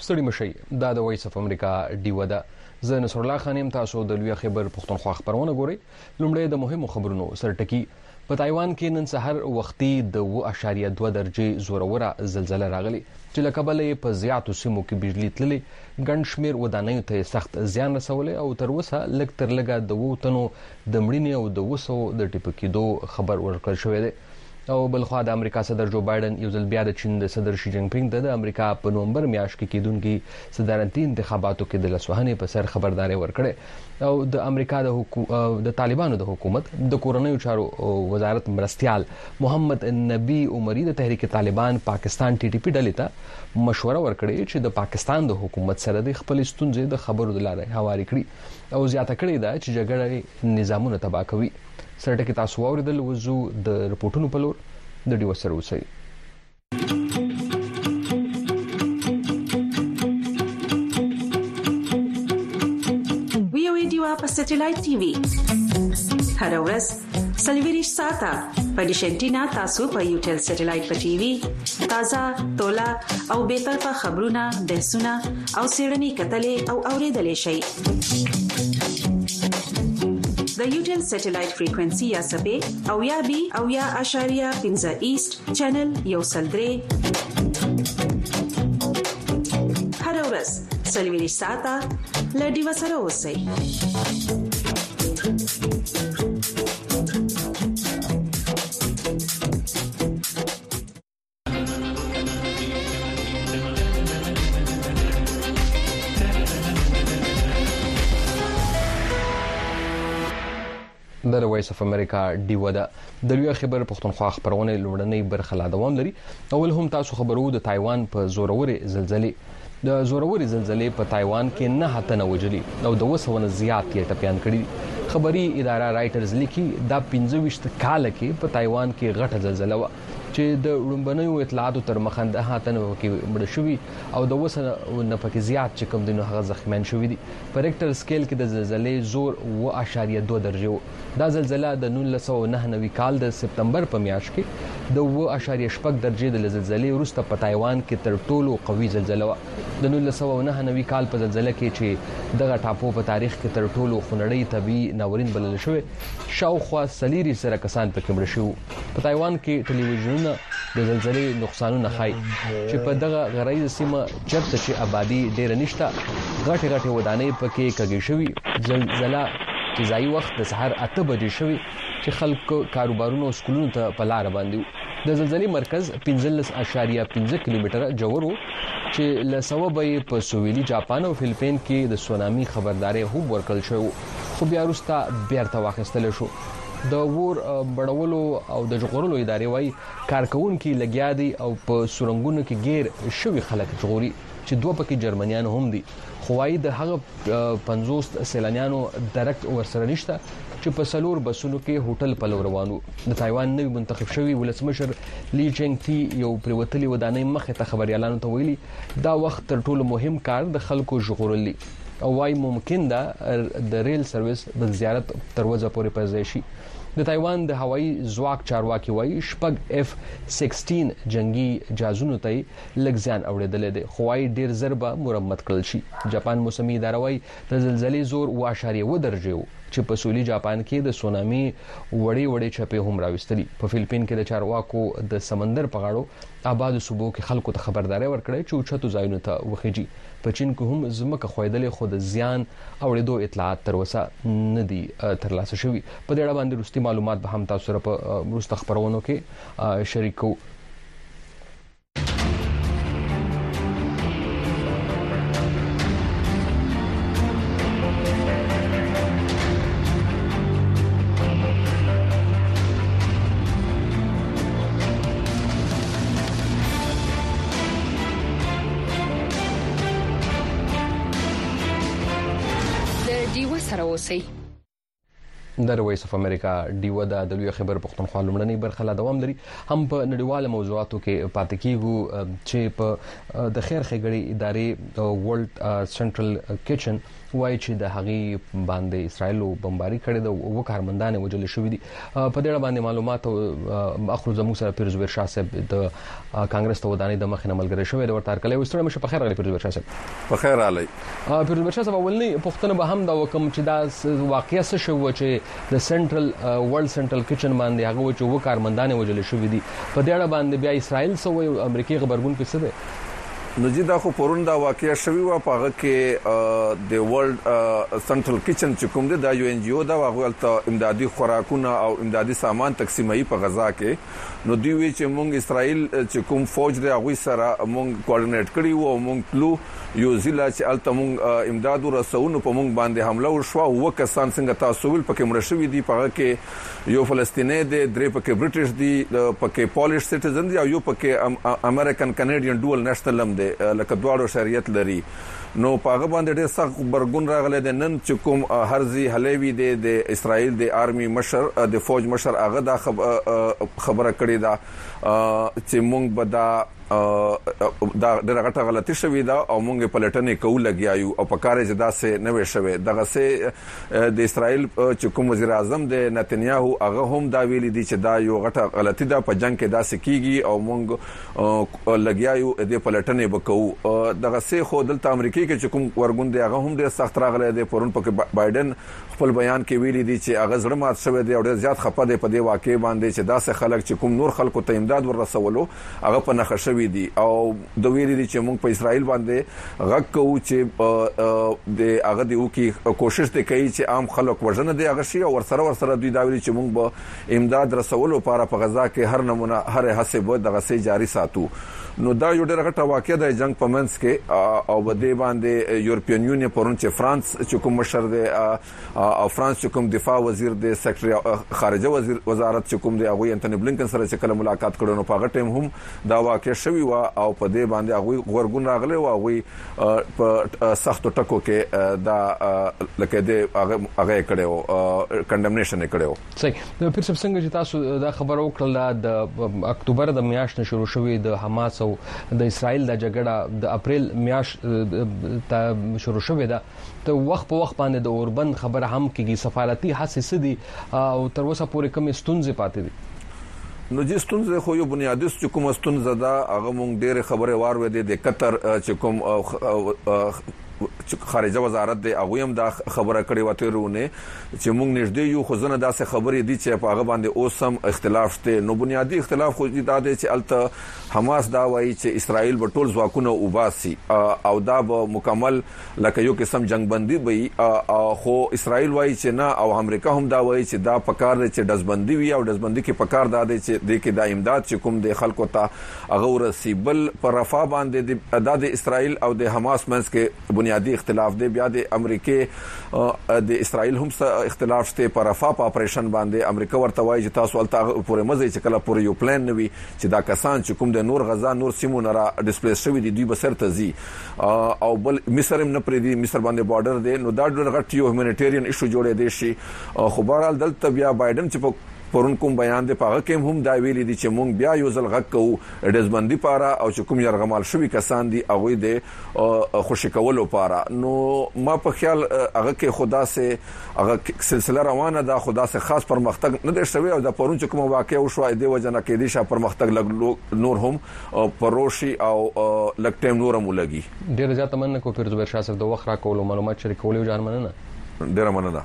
ستړي مشئ دا د وایس اف امریکا ډیوه ده. زه نصر الله خان یم. تاسو د لوی خبر پښتونخوا خبرونه ګورئ. لومړی د مهمو خبرونو سرټکی. په تایوان کې نن سحر وختي د 2.2 درجې زوروره زلزلہ راغلی چې له کبله په زیاتو سیمو کې بجلی تللې، ګڼ شمېر ودانیو ته سخت زیان رسولی او تر اوسه لږ تر لږه د 2 تنو د مړینې او د 200 د ټیپه کېدو خبر ورکړل شوی دی. او بلخوا د امریکا صدر جو بایدن یو ځل بیا د چین د صدر شي جینګ پینګ د امریکا په نومبر میاشت کې کېدونکي صدارتي انتخاباتو کې د لاسوهنې په سر خبرداري ورکړې. او د امریکا د طالبانو د حکومت د کورنیو چارو وزارت مرستیال محمد نبی عمری د تحریک طالبان پاکستان TTP ډلې ته مشوره ورکړې چې د پاکستان د حکومت سره د خپل ستونزې د خبرو د لارې هواري کړي او زیاته کړې ده چې جګړه نظامونه تباه کوي. سرټکی تاسو واوریدل. وضو د رپورټونو په لور د ډیو سره اوسئ. ویو ډیو په سټلایټ ټي وي هر ورځ سلویریش ساته په ډیشنټینا تاسو په یوټل سټلایټ په ټي وي تازه تولا او به طرفه خبرونه بحثونه او سیړنی کتلې او اوریدلې شي. د یوټل سټلایټ فریکوئنسي یا سبې او یا بي او یا اشاریه 15 ایست چینل یو سلدري هر ورځ سلویریش ساته لډي وسره اوسئ. د وایس اف امریکا ډیوه ده. د لوی خبر پښتونخوا خبرونه لوړنۍ برخه لا دوام لري. اول هم تاسو خبرو د تایوان په زوروري زلزلې د زوروري زلزلې په تایوان کې 9 تنه وجلي او د 200 زیات یې ټپيان کړي. خبري اداره رائټرز لیکي دا 25 کال کې په تایوان کې غټه زلزلہ و چې د وړاندنیو اطلاعاتو تر مخنده هاتنه کې مړ شوی او د 200 نه پکې زیات چې کوم دینو هغه زخمیان شوی دي. په ریکټر سکیل کې د زلزلې زور 2.2 درجه و. دا زلزلہ د 1999 کال د سپتمبر په میاشت کې د 2.8 درجه د زلزلې وروسته په تایوان کې تر ټولو قوي زلزلہ و. د 1999 کال په زلزلہ کې چې دغه ټاپو په تاریخ کې تر ټولو خونړی طبي ناورین بلل شوی شاوخوا سلیری سره کسان پکې مړ شو. په تایوان کې ټلویزیون د زلزلې نقصانونه ښایي چې په دغه غرایزه سیمه چرته چې آبادی ډېره نشته غټې ودانۍ پکې کږې شوي. زلزلہ چې ځایي وخت د سهار 8 بجې شوی چې خلکو کاروبارونو او سکولونو ته په لار باندې. د زلزلې مرکز 15.5 کیلومتره جوړ و چې له سبب په سویلي جاپان او فلیپین کې د سونامي خبرداري هم ورکړل شو خو بیا وروسته بیرته واخیستل شو. د ور بړولو او د جوړولو ادارې وايي کارکونکو لګیا دي او په سورنګونو کې غیر شوی خلک جوړي چې دوه پکې جرمنیان هم دي. خو وايي د هغه 50 سیلانیانو درک ورسره نشته چې په سلور بسونو کې هوټل په روانو. د تایوان نوی منتخب شوی ولسمشر لی چنګ تی یو پریوتلی ودانۍ مخه ته خبريالانو ته ویلي دا وخت تر ټولو مهم کار د خلکو ژغورل او وايي ممکن ده د ریل سرویس د زیارت تروزه پورې پځای شي. د تایوان د هوایي ځواک چارواکي وايي شپږ F-16 جنگي جهازونو ته لږ ځان اوریدل دي خو وايي ډیر ضربه مرمت کړل شي. جاپان موسمي اداره وايي د زلزلې زور 2.2 درجه چې په سویلي جاپان کې د سونامي وړې چپې هم راوستلي. په فلیپین کې د چارواکو د سمندر په غاړو آبادو صوبو کې خلکو ته خبرداري ورکړې چې اوچتو ځایونو ته وخیږي. په چین کې هم زمکه خویدلې خو د زیان اوریدو اطلاعات تر اوسه نه دي ترلاسه شوي. په دې اړه باندې وروستي معلومات به هم تاسو سره په وروسته خبرونو کې شریکو. د وایس اف امریکا ډیوه د لوی خبر پښتونخوا لومړنۍ برخه لا دوام لري. هم په نړیواله موضوعاتو کې پاتې کیږو چې په د خیر ښېګړې ادارې ورلد سنټرل کچن وایي چې د هغې باندې اسرائیل بمباري کړې ده او 2 کارمندان وژل شوي دي. په دې اړه باندې معلومات اخرو زموږ سره پیرزبیر شاه صاحب د کانګرس ته ودانۍ د مخې نه ملګری شوی د ورته کله وستره مشه په خیر راغلی پیرزبیر شاه صاحب. په خیر راغلی پیرزبیر شاه صاحب. اولنی پوښتنه به هم دا وکم چې دا واقعیا څه شو چې د سنټرل ورلد سنټرل کچن باندې هغه چې 2 کارمندان وژل شوي دي په دې اړه باندې بیا اسرائیل سوې امریکای خبرګون کې څه ده؟ نو جی دا خو پرون دا واقعیا شوی و په هغه کې د ورلد سنټرل کچن چې کوم دا یو ان جی او دا هغه امدادي خوراکونه او امدادي سامان تقسیموي په غزا کې. نو دوی وی چې مونږ اسرائیل چې کوم فوج دی هغه سره مونږ کوارډینیټ کړی وو او مونږ تلو یو ضلع چې الته مونږ امداد ورسونو په مونږ باندې حمله وشو او کسان څنګه تاسو ول پکې مړ شوی دي. په هغه کې یو فلسطینی دی 3 پکې برټش دي پکې پولیش سټیزن دي او یو پکې امریکن کینیډین ډول نېشنل لم دي لکه دواړو شریعت لري. نو پاغه باندې ډېر سخت برګون راغله د نن چې کوم هرزي حلوی د اسرائیل د آرمي مشر د فوج مشر هغه دا خبره کړې ده چې مونږ به دا ډېر غټه غلطي شوې ده او مونږ په لټنې کوو لګیایو او په کار چې دا څه نه وي شوی. دغه څه د اسرائیل چې کوم وزیر اعظم د نتنیاهو هغه هم دا ویلي دي چې دا یو غټه غلطي ده په جنگ کې دا څه کیږي او مونږ لګیایو د په لټنې وکړو. دغه څه خو دلته امریکا کې چې کوم ورګون دی هغه هم ډېر سخت راغلی دی. پرون پکې بایدن خپل بیان کې ویلي دي چې هغه زړه مات شوی دی او ډېر زیات خپه دی په دې واقعي باندې چې داسې خلک چې کوم نور خلکو ته امداد ورسولو هغه په نخښه شوی دي او د ویلي دي چې موږ په اسرائیل باندې غږ کوو چې د هغه دی وکي کوشش کوي چې عام خلک وژنه دی هغه شي او ورسره دوی دا ویلي چې موږ به امداد رسولو لپاره په غزا کې هر نمونه هر هڅه به دغه سي جاري ساتو. نو دا یو ډېر غټه واقعه ده جنگ په منځ کې او بده باندې یورپین یونین پرون چې فرانس چې کوم مشر دی او فرانس چې کوم دفاع وزیر دی سیکریټری خارجه وزارت چې کوم دی هغه انټونی بلینکن سره چې کله ملاقات کړو نو په هغه ټیم هم دا واقعه شوی و او په دې باندې هغه ورګون راغلی او هغه په سختو ټکو کې دا لکه دې هغه کړو کنډمنیشن کړو. صحیح. د پیر څنګه چې تاسو دا خبر وکړه د اکتوبر د میاشتې شروع شوې د حماس او د اسرائیل د جګړه د اپریل میاشت ته شروع شوې ده. ته وخت په وخت باندې د اوربند خبره هم کیږي سفارتي حساسه دي او تر اوسه پورې کوم ستونزې پاتې دي. نو چې ستونزې خو یو بنیادی چې کوم ستونزه ده هغه مونږ ډېر خبره وار وې د قطر چې کوم خارجه وزارت دی هغه هم دا خبره کړې وته رونه چې موږ نږدې یو خو زنه داسې خبرې دي چې په هغه باندې اوسم اختلاف شته. نو بنیادی اختلاف خو دا دی چې الته حماس دا وایي چې اسرائیل به ټول ځواکونه وباسي او دا به مکمل لکه یو قسم جنگ بندي وي خو اسرائیل وایي چې نه او امریکا هم دا وایي چې دا پکار دی چې دزبندي وي او دزبندي کې پکار دا دی چې د کې د امداد چې کوم د خلکو ته هغه ورسیبل پر رفاه باندې د اسرائیل او د حماس منځ کې بنیادی اختلاف دی. بیا د امریکای د اسرائیل هم اختلاف شته پر رفاه په اپریشن باندې. امریکا ورته وایي چې تاسو الته پورې مزه چې کله پورې یو پلان نوي چې دا کسان چې کوم د نور غزا نور سیمو نه را ډیسپلیس شوی دي دوی به سر ته زی او بل مصر هم نه پرې دي مصر باندې بارډر دی. نو دا ډېر غټ یو هیومانیټیرین ایشو جوړې دی شي. خو بهرحال دلته بیا بایدن چې پرون کوم بیان دی په هغه کې هم دا ویلي دي چې مونږ بیا یو ځل غږ کوو دزبندي لپاره او چې کوم يرغمال شوی کسان دي هغه د خوشی کولو لپاره. نو ما په خیال هغه کې خدا سه هغه سلسله روانه ده خدا سه خاص پرمختګ نه دی شوی او د پرون چې کوم واقع وشو د وجنه کې دي ش پرمختګ لګ نور هم پروشي او لګ ټیم نور هم لګي. ډیر زیات مننه کو پیر زبیر شاه صاحب د وخت را کولو معلومات شریکولو جان مننه. ډیر مننه.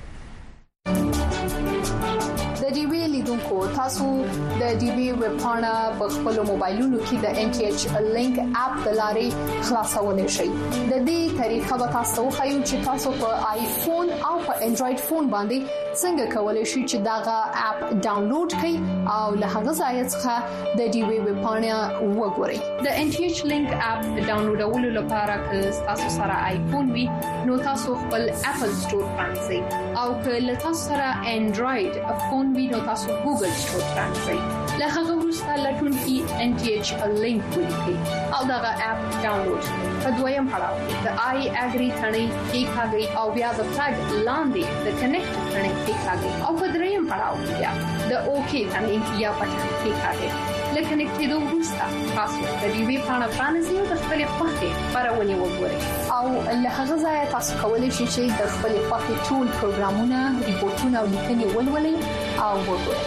تاسو د ډي بي ویب پاڼه په خپل موبایلونو کې د ان ټي ایچ لینک اپ د لارې خلاصولای شئ. د دې طریقه به تاسو خو چې تاسو په آیفون او په انډراید فون باندې څنګه کولای شئ چې داغه اپ ډاونلوډ کړئ او له هغه ځای څخه د ډي بي ویب پاڼه وګورئ. د ان ټي ایچ لینک اپ ډاونلوډولو لپاره که تاسو سره آیفون وي نو تاسو خپل اپل سٹور باندې او که تاسو سره انډراید فون وي نو تاسو ګوګل کوډ فرانسوي له هغه وروسته لټونکي NTH لینک ولیکي او دا اپ ډاونلوډ کړئ. په دویم پړاو کې د آی اګری ثنې کلیکاږئ او بیا د فلګ لاندې د کنیکټ ثنې کلیکاږئ او په دریم پړاو کې بیا د اوکی ثنې یا بټن کلیکاږئ. لکه نکټېدو وروسته تاسو د دې پاڼه فرانسوي د خپل خوښې خبرونه وګورئ او له هغه ځایه تاسو کولی شئ چې د خپل خوښې ټول پروګرامونه ریپورتونه او لیکنې ولولئ او وګورئ.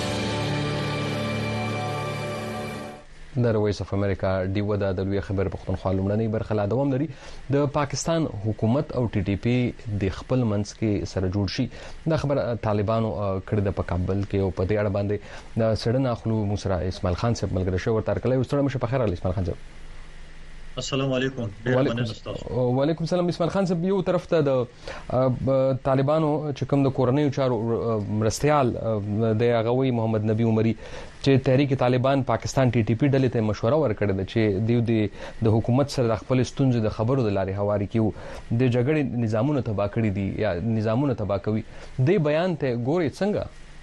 د وایس اف امریکا ډیو د لوی خبر پښتونخوا لومړنۍ برخه لا دوام لري. د پاکستان حکومت او ټي ټي پی د خپل منځ کې سره جوړ شي د خبر طالبانو کړه د کابل کې او په دې اړه باندې د سړنه خلو موسرا اسماعیل خان صاحب ملګری شو ورته کړی. وستړم شه په خیر علي اسماعیل خان صاحب. السلام علیکم. وعلیکم السلام اسماعیل خان صاحب. یو طرف ته د طالبانو چې کوم د کورنیو چارو مرستيال د غوي محمد نبی عمري چې تحریک طالبان پاکستان ټي ټي پی ډلې ته مشوره ورکړه چې د حکومت سره د خپل ستونزې د خبرو د لارې هواري کیو د جګړې نظامونه تباہ کړی دي یا نظامونه تباہ کوي. د بیان ته ګوري څنګه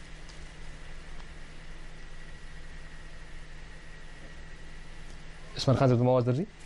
اسماعیل خان صاحب مواز درځي.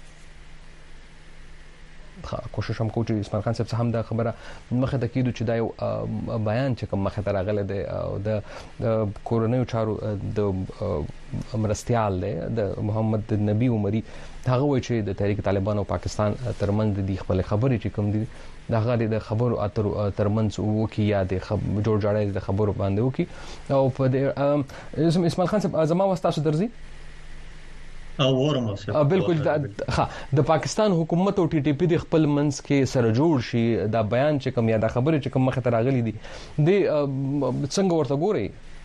کوشش هم کوو چې اسماعیل خان صاحب هم دا خبره مخه ته کیدو چې دا یو بیان چې کوم مخه ته راغله د کورونیو چارو د مرستيال د محمد نبی عمري هغه وایي چې د تحریک طالبان او پاکستان ترمنځ د خپل خبرې چې کوم دي دغه د خبرو اترو ترمنځ وکي یا د جوړ جاړی د خبرو باندې وکي او په اسماعیل خان صاحب زما واسطه درځي بالکل د پاکستان حکومت او ټي ټي پی د خپل منځ کې سره جوړ شي دا بیان چې کوم یا د خبرې چې کوم مخه ته راغلي دي د څنګه ورته ګوري.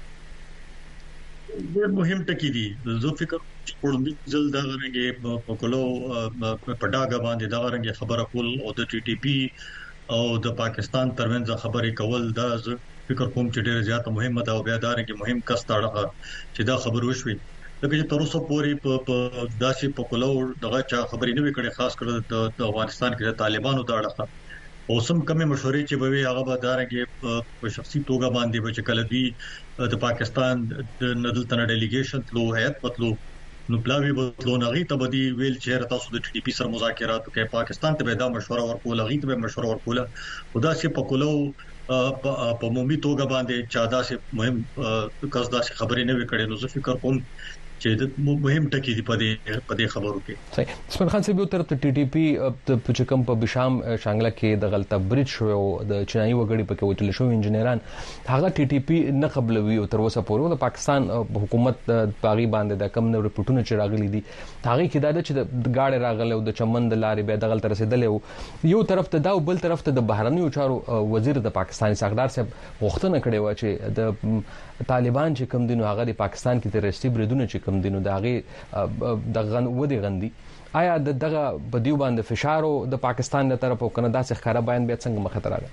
ډېر مهم ټکی دي. زه فکر کوم چې جلد دا غره په کولو په ډاګه باندې دا غره خبره کول او د ټي ټي پی او د پاکستان ترمنځ خبرې کول دا فکر کوم چې ډېر زیات مهمه ده او بیا دا رنګ مهم کس تاړه چې دا خبر وشوي. لکه چې تر اوسه پورې په داسې په کولو دغه چا خبرې نه وکړي خاص کر د افغانستان کې د طالبانو د اړه او سم کمې مشورې چې به هغه به دارنګ په شخصي توګه باندې به چې کله دی د پاکستان د ندل تنه ډیلیګیشن لو هیئت مطلب نو پلاوی بتلو نغی ته بدی ویل چې تاسو د ټي ټي پی سره مذاکرات کوي پاکستان ته به دا مشوره ورکول غي ته به مشوره ورکول خدا سي په کولو په مومي توګه باندې چا دا سي مهم کس دا سي خبرې نه وکړي نو زه فکر کوم چې مهم ټکی دی په دې خبرو کې. صحیح. اسماعیل خان صاحب یو طرف ته ټي ټي پی په چکم په بشام شانګله کې د غلطه برج شو د چینایي وګړي په کې وټل شو انجنیران هغه ټي ټي پی نه قبلوي او تر اوسه پورې د پاکستان حکومت باغی باندې د کم نو رپورټونه چې راغلي دي هغه کې دا چې د گاډي راغله او د چمن د لارې به د غلط رسیدل یو طرف ته دا او بل طرف ته د بهرنیو چارو وزیر د پاکستاني ساغدار صاحب غوښتنه کړې و چې د طالبان چې کوم دینو هغه د پاکستان کې ترستی بریدونه چې کوم دینو داغه دغه ودی غندي آیا دغه بدیو باندې فشار او د پاکستان له طرف او کاناډا څخه ښکارا بیان به څنګه مخه تراله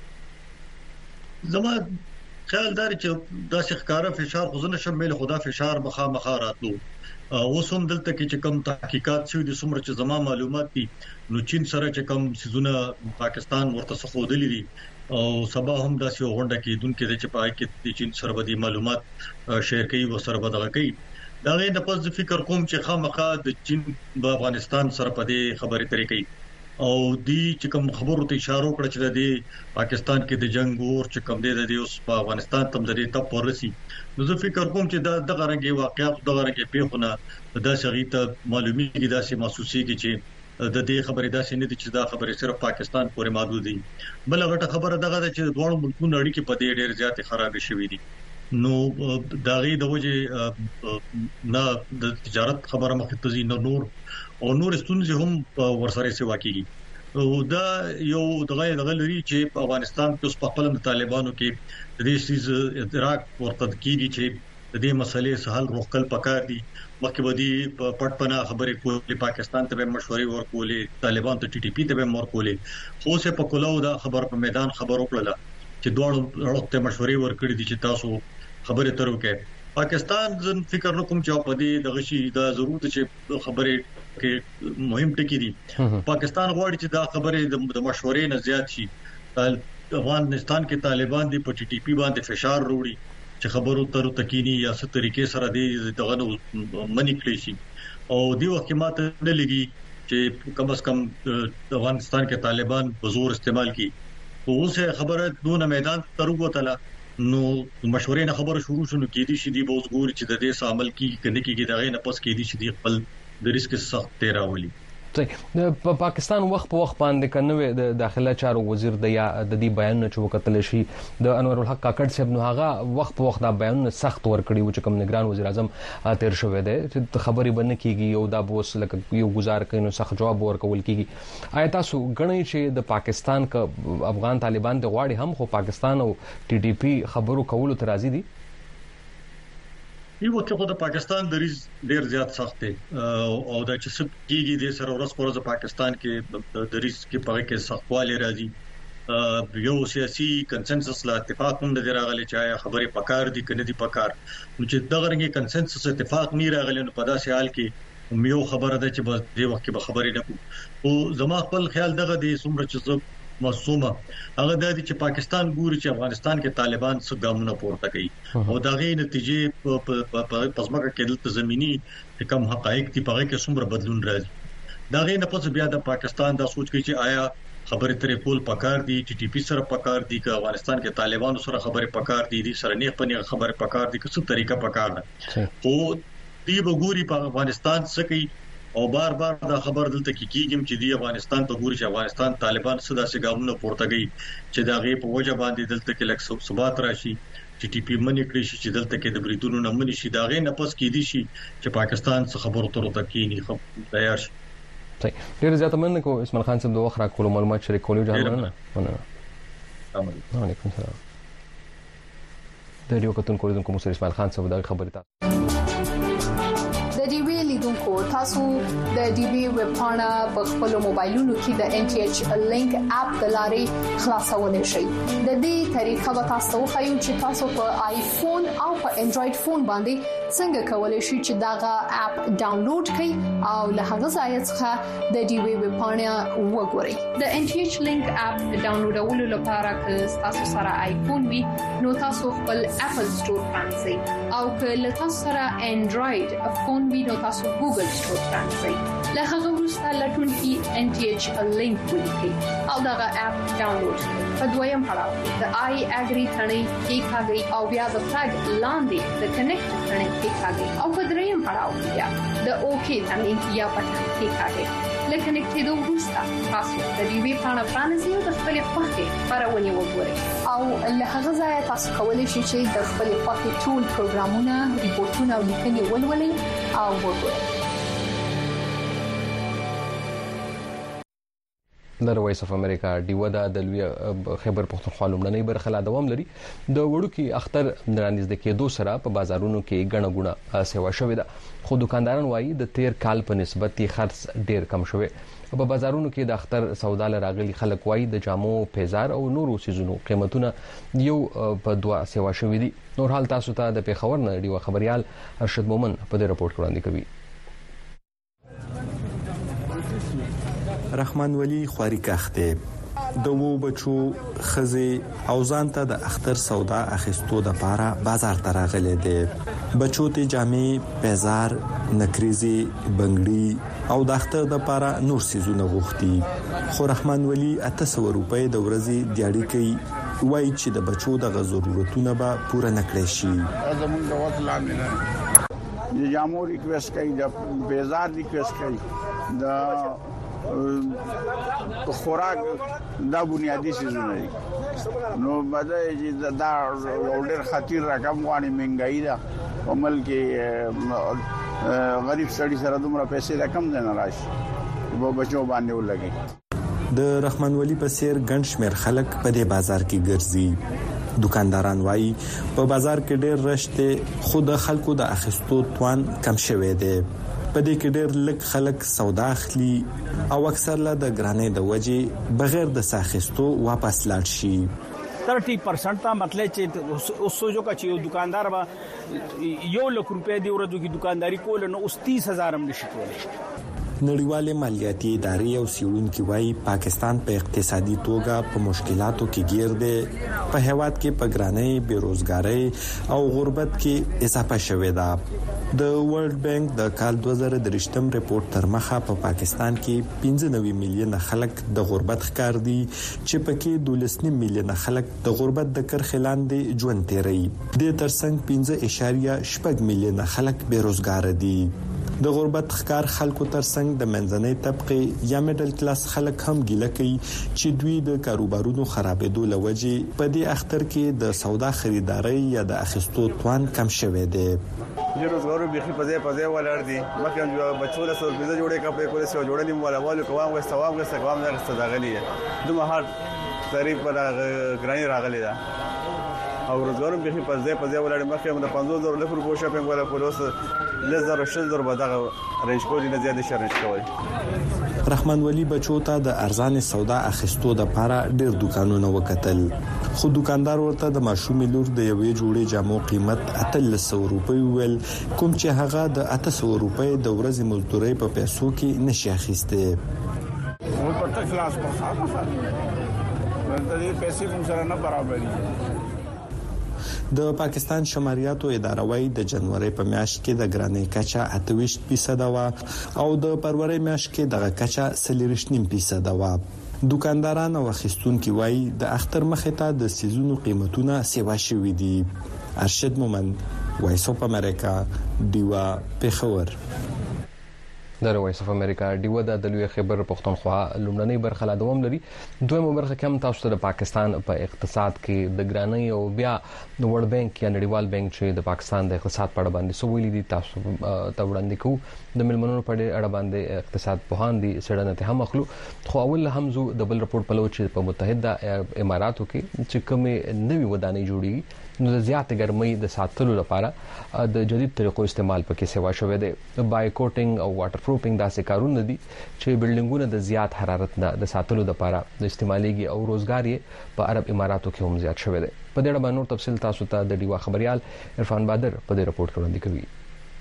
زما خیال دار چې دا ښکارا فشار خو نه شمل خدا فشار مخه راتلو اوسم دلته کې چې کوم تحقیقات شوي د څومره چې زما معلومات دي نو چین سره چې کوم سيزونه پاکستان ورته خودلې دي او سبا هم داسې غونډه کې دونکو د چپای کې د چین سره بدی معلومات شیر کوي و سره بدغه کوي دا غي د پوز فکر کوم چې خامخا د چین په افغانستان سره په دې خبرې طریقې او دی چې کوم خبرو ته اشاره وکړه چې د پاکستان کې د جنگ اور چې کوم دی د اوس په افغانستان تم د دې ټپ ورسي نو زه فکر کوم چې دا د غرنګي واقعیت د غرنګي پیښونه د شغیته معلومیږي دا سي محسوسيږي چې د دې خبرې داسې نه دي چې دا خبرې صرف پاکستان پورې محدود دي بل غټه خبره دغه چې دوه ملکونو اړیکې په دې ډېر زیات خراب شوې دي نو داغي د وجه نه د تجارت خبره مخ ته زی نور او نور ستونزې هم ورسره سي واقعي او دا یو دغه لري چې په افغانستان کې اوس په خپل طالبانو کې د دې سیز ادراک ورته کیږي چې د دې مسلې سهل روکل پکار دي مخکې بدی پټ پنا خبرې کولې پاکستان ته مشورې ورکولې طالبان ته ټي ټي پی ته ورکولې خو څه په کولو دا خبر په میدان خبر وکړه چې دوه ته مشورې ورکړې دي چې تاسو خبرې تر وکړي پاکستان ځن فکر نکوم چې په دې دغه شي دا ضرورت چې خبرې کې مهم ټکی دي پاکستان غواړي چې دا خبرې د مشورې نه زیات شي افغانستان کې طالبان دی په ټي ټي پی باندې فشار وروړي چې خبرو تر تکینی یا ست طریقې سره دی دغه منی کړی شي او دی وخت ماته نه لګي چې کم از کم افغانستان کې طالبان بزور استعمال کی اوسه خبره دونه میدان تر وته نو مشورې نه خبره شروع شونه کېدی شي دی بوز ګور چې د دې عمل کی کنه کېږي دغه نه پس کېدی شي دی خپل د ریسک سخت تیراولي په پاکستان وخت په وخت باندې کنه د داخله چارو وزیر د دې بیان چې وکتل شي د انور الحق کاکړ صاحب نو هغه وخت په وخت دا بیان سخت ور کړی و چې کوم نگران وزیر اعظم تیر شوی دی چې خبري بنه کیږي او دا بوس لکه یو گزار کینو سخت جواب ورکول کیږي آیا تاسو غنئ چې د پاکستان ک افغان طالبان د غواړي هم خو پاکستان او ټي ټي پی خبرو کولو ترازی دي یو وخت په پاکستان د ریز ډیر زیات سخت دی او دا چې څه کیږي د سره ورځ پر ورځ پاکستان کې د ریز کې په کې سختوالی راځي یو سیاسي کنسنسس لا اتفاق هم د راغلي چې خبرې پکار دي کنه دي پکار نو چې دغه رنګي کنسنسس اتفاق نه راغلی نو په داسې حال کې یو خبره ده چې بس د وخت کې به خبرې نه کوو او زما خپل خیال دغه د څومره چې معصومه هغه د چې پاکستان ګوري چې افغانستان کې طالبان څه ګامونه پورته کوي او دغه نتیجې په پسماکه کې د زمینی کم حقایق دي په کې څومره بدلون راځي دغه نه پس بیا د پاکستان دا سوچ کوي چې آیا خبرې ترې کول پکار دي ټي ټي پی سره پکار دي چې افغانستان کې طالبانو سره خبرې پکار دي سره نه پني خبرې پکار دي چې څه طریقه پکار ده او دی وګوري په افغانستان څه کوي او بار دا خبر دلته کیږي چې دی افغانستان په ګوري چې افغانستان طالبان صدا سي ګامونه پورته کوي چې دا غي په وجه باندې دلته کې لکه ثبات راشي چې ټي پی منی کړی شي چې دلته کې د بریټونو نه منی شي دا غي نه پس کېدی شي چې پاکستان څخه خبرو تر تکینی تیار شي ډیر زیاته مننه کو اسماعیل خان صاحب د وخت را کول معلومات شریک کولو جوړونه نه علیکم السلام د یو کتون کولیدونکو مو اسماعیل خان صاحب دا خبرې د ډي وی لیدونکو تاسو د ډي وی ویب پاڼه په خپل موبایلونو کې د ان ټي ایچ لینک اپ د لارې خلاصولای شئ د دې طریقه به تاسو خایو چې تاسو په آیفون او په انډراید فون باندې څنګه کولای شئ چې داغه اپ ډاونلوډ کړئ او له هغه ځای څخه د ډي وی ویب پاڼه وګورئ د ان ټي ایچ لینک اپ ډاونلوډولو لپاره که تاسو سره آیفون وي نو تاسو خپل اپل سٹور پرانځئ او که له تاسو سره انډراید فون وي نو تاسو ګوګل سٹور پرانځئ له هغه وروسته لټون کې ان ټي ایچ لینک ولیکئ او دغه اپ ډاونلوډ کړئ په دویم پړاو د آی اګری ثنې کې کاږي او بیا د فلګ لاندې د کنیکټ ثنې کې کاږي او په دریم پړاو بیا د اوکی ثنې یا پټ کې کاږي لکه نکټېدو وروسته تاسو د دې وی پاڼه پرانځئ او د خپل خوښې خبرونه وګورئ او له هغه ځای تاسو کولی شئ چې د خپل خوښې ټول پروګرامونه ریپورتونه او لیکنې ولولئ او وګورئ د وایس اف امریکا ډیودا د لوی خبر پښتونخوا لومړنۍ برخه لا دوام لري د وړوکی اختر نرانځ د کېدو سره په بازارونو کې غڼه غونه سیوا شوې ده خو دکانداران وایي د تیر کال په نسبت خرڅ ډیر کم شوی په بازارونو کې د اختر سودا لراغلي خلک وایي د جامو پیزار او نورو سيزونو قیمتونه یو په دوا سیوا شوې دي نور حال تاسو ته د پیښور نه ډیو خبريال ارشد مومن په دې رپورت وړاندې کوي رحمان ولی خواري کاخته د وو بچو خزي او ځانته د اختر سودا اخیستو د پاره بازار ته راغلي دي بچو ته جامې پیزار نکریزي بنگړي او د اختر د پاره نور سيزونه غوښتي خو رحمان ولی 800 روپۍ د ورځې دیاړي کوي وای چې د بچو د ضرورتونه به پوره نکړي شي زمونږ د وخت لاندې نه جامو ریکوست کوي د پیزار ریکوست کوي د خوراک دا بنیادی سيزونه دي نو بده چې دا ډېر خطر رقم غواړي مهنګای ده عمل کې غریب سړي سره دومره پیسې رقم نه راشي وو بچو باندې ولګي د رحمان ولی په سیر ګڼ شمیر خلک په دې بازار کې ګرځي دکانداران وایي په بازار کې ډېر رشته خود خلکو د اخیستو توان کم شوی دی په دې کې ډېر لږ خلک سودا اخلي او اکثر لا د ګرانې د وجې بغیر د ساخستو واپس لاړ شي 30% تا مطلب چې اوس سوچو کا چې دکاندار با 1 لک روپے دی ورځو کې دکانداری کول نو اوس 30000 هم نشي کولای نړیوالې مالیاتي ادارې او څېړونکي وایي پاکستان په اقتصادي توګه په مشکلاتو کې گیر دی. په هیواد کې په ګرانۍ، بیروزګارۍ او غربت کې اضافه شوې ده. د ورلد بانک د کال 2023 ریپورت تر مخه په پاکستان کې 95 میلیون خلک د غربت ښکار دي چې پکې 12 میلیون خلک د غربت د کرښې لاندې ژوند تیروي. د ترڅنګ 5.8 میلیون خلک بیروزګار دي. د غربت ښکار خلکو ترڅنګ د منځنۍ طبقه یا میډل کلاس خلک هم ګیله کوي چې دوی د کاروبارونو خرابېدو لوجې په دې اختر کې د سودا خریداري یا د اخیستو توان کم شوی دی. بیروزګارو بيخي په ځای ولر دي. مخکې هم بچو له سر پیزه جوړې کپې کولې سو جوړلې مولا والو کوم وستوام غسقام نه غسداغلی دوه هر تعریف پر ګرانی راغلی دا او روزګارو بيخي په ځای ولر مخکې هم د 50,000 لپاره په شاپینګ ولا پروس لزر شلدر بدغه رئیس کولی نه زیات شرنج کوي. رحمان ولی بچو ته د ارزان سودا اخیستو د لپاره ډیر دکانونه وکتل، خو دکاندار ورته د ماشومې لور د یوې جوړې جامو قیمت 300 روپۍ ویل، کوم چې هغه د 800 روپۍ د ورځې مزدوري په پیسو کې نشي اخیسته. و پټه خلاص په خامخا ورته دې پیسې موږ سره نه برابرې. د پاکستان شماریاتو اداره وايي د جنوري په میاشت کې د ګرانۍ کچه 28% و او د فروری میاشت کې دغه کچه 40.9% و. دکانداران او اخیستونکو وايي د اختر مخه ته د سیزونو قیمتونه سیوا شوې دي. ارشد مومند، وایس اف امریکا، دیوا پیښور. د وایس اف امریکا دیو د لوی خبر پښتونخوا لومړنۍ برخه لا دوام لري. دویمه برخه کې هم تاسو ته د پاکستان په اقتصاد کې د ګرانۍ او بیا د ورلد بانک یا نړیوال بانک چې د پاکستان د اقتصاد په اړه باندې سو ویلي دي تاسو ته وړاندې کوو. د ملمنونو په اړه باندې اقتصاد پوهان دي سړنه ته هم اخلو. خو اول هم زو د بل رپورت په لور چې په متحده اماراتو کې چې کومه نوې ودانۍ جوړیږي نو د زیات ګرمۍ د ساتلو لپاره د جدید طریقو استعمال پکې سیوا شوې ده. بای کوټینګ او واټر پروفینګ داسې کارونه دي چې بلډینګونه د زیات حرارت نه د ساتلو لپاره د استعماليږي او روزګار یې په عرب اماراتو کې هم زیات شوې ده. په دې اړه باندې نور تفصیل تاسو ته د دیوا خبريال عرفان بادر په دې رپورت کې وړاندې کوي.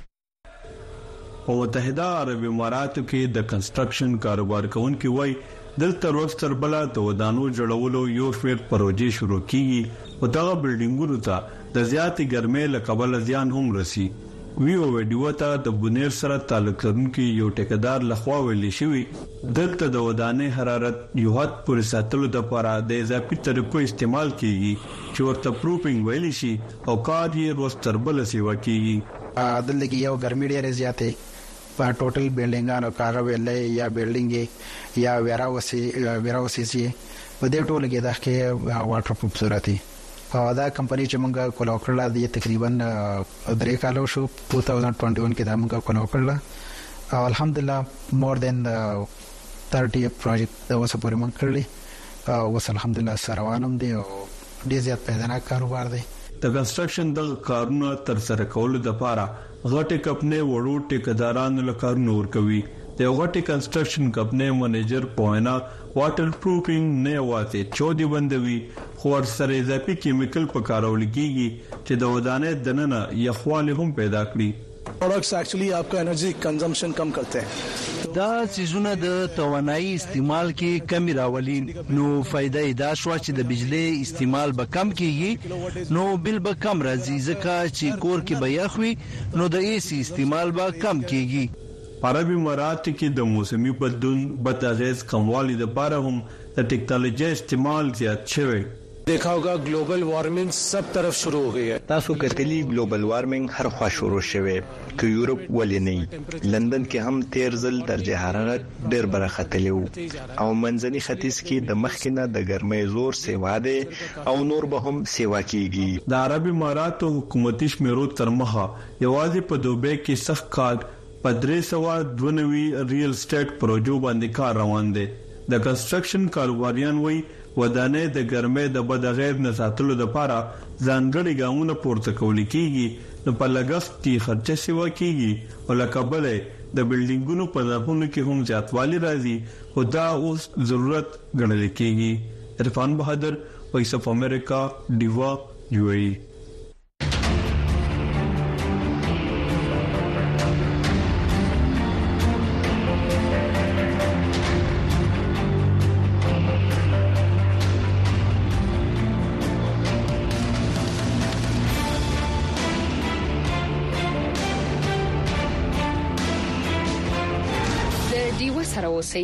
په متحده عرب اماراتو کې د کنسټرکشن کاروبار کوونکي وایي دلته روستر بلا د ودانو جوړولو یو شمېر پروژې شروع کیږي او دغه بلډینګونو ته د زیاتې ګرمۍ له کبله زیان هم رسي. ویډیو ته د بنیر سره تعلق لرونکي یو ټیکدار لخوا ویل شوی دلته د ودانې حرارت یو حد پورې ساتلو لپاره د اضافي طریقو استعمال کیږي چې ورته پروفینګ ویل شي او کار یې روستر بل سیوا کیږي. دلته کې یو ګرمۍ ډیره زیاتې په ټوټل بلډینګانو کار ویلې یا بلډینګ یا ویراوسي په دې ټولو کې دغه واټر پروف صورتي دا کمپنی چې موږ کولو کړل د تقریبا 3 کالو شو 2021 کې دا موږ کولو کړل او الحمدلله مور دین 30 پروجیکټ دا اوس پورې موږ کړل او اوس الحمدلله سروانم دی او ډیر زیات پیدانا کاروبار دی. د کنسټرکشن د کارونو تر سره کولو لپاره غټه کمپنۍ وړو ټیکدارانو له کارونو ورکوي. د غټه کنسټرکشن کمپنۍ منیجر پوینا واټر پروفینګ نه واته چودي بندوي خو سره اضافي کیمیکل په کارول کیږي چې د ودانې دننه یخواله هم پیدا کړي. Products actually आपका energy consumption कम करते हैं. دا چیزونه د توانایي استعمال کې کمی راولي نو فائدې دا شو چې د بجلی استعمال به کم کیږي نو بل به کم راځي ځکه چې کور کې به یخوي نو د ایسی استعمال به کم کیږي. عرب امارات کې د موسمي بدلون بدغیز کموالی د لپاره هم د ټیکنالوژي استعمال زیات شوی. देखा होगा ग्लोबल वार्मिंग सब तरफ शुरू हो गई है. تاسو کتلی ګلوبل وارمنګ هر خوا شروع شوه ک یورپ ولې نه لندن کې هم 13 درجه حرارت ډېر برختلی او منځني ختیځ کې د مخکنه د ګرمۍ زور سیوا ده او نور به هم سیوا کیږي. د عرب اماراتو حکومتي شمیرو تر مخه یوازې په دوبه کې سخت کار په 392 ریل اسټیټ پروژو باندې کار روان دي. د کنسټرکشن کاروباریان وایي ودانې د ګرمۍ د بدغیر نه ساتلو لپاره ځانګړي ګامونه پورته کول کیږي نو په لګښت کې خرچه سیوا کیږي او لکبل د بلډینګونو په ځپونو کې هم زیاتوالی راځي خو دا اوس ضرورت ګڼل کیږي. عرفان بهادر، وایس اف امریکا، دیوا، یو ای. سره اوسئ.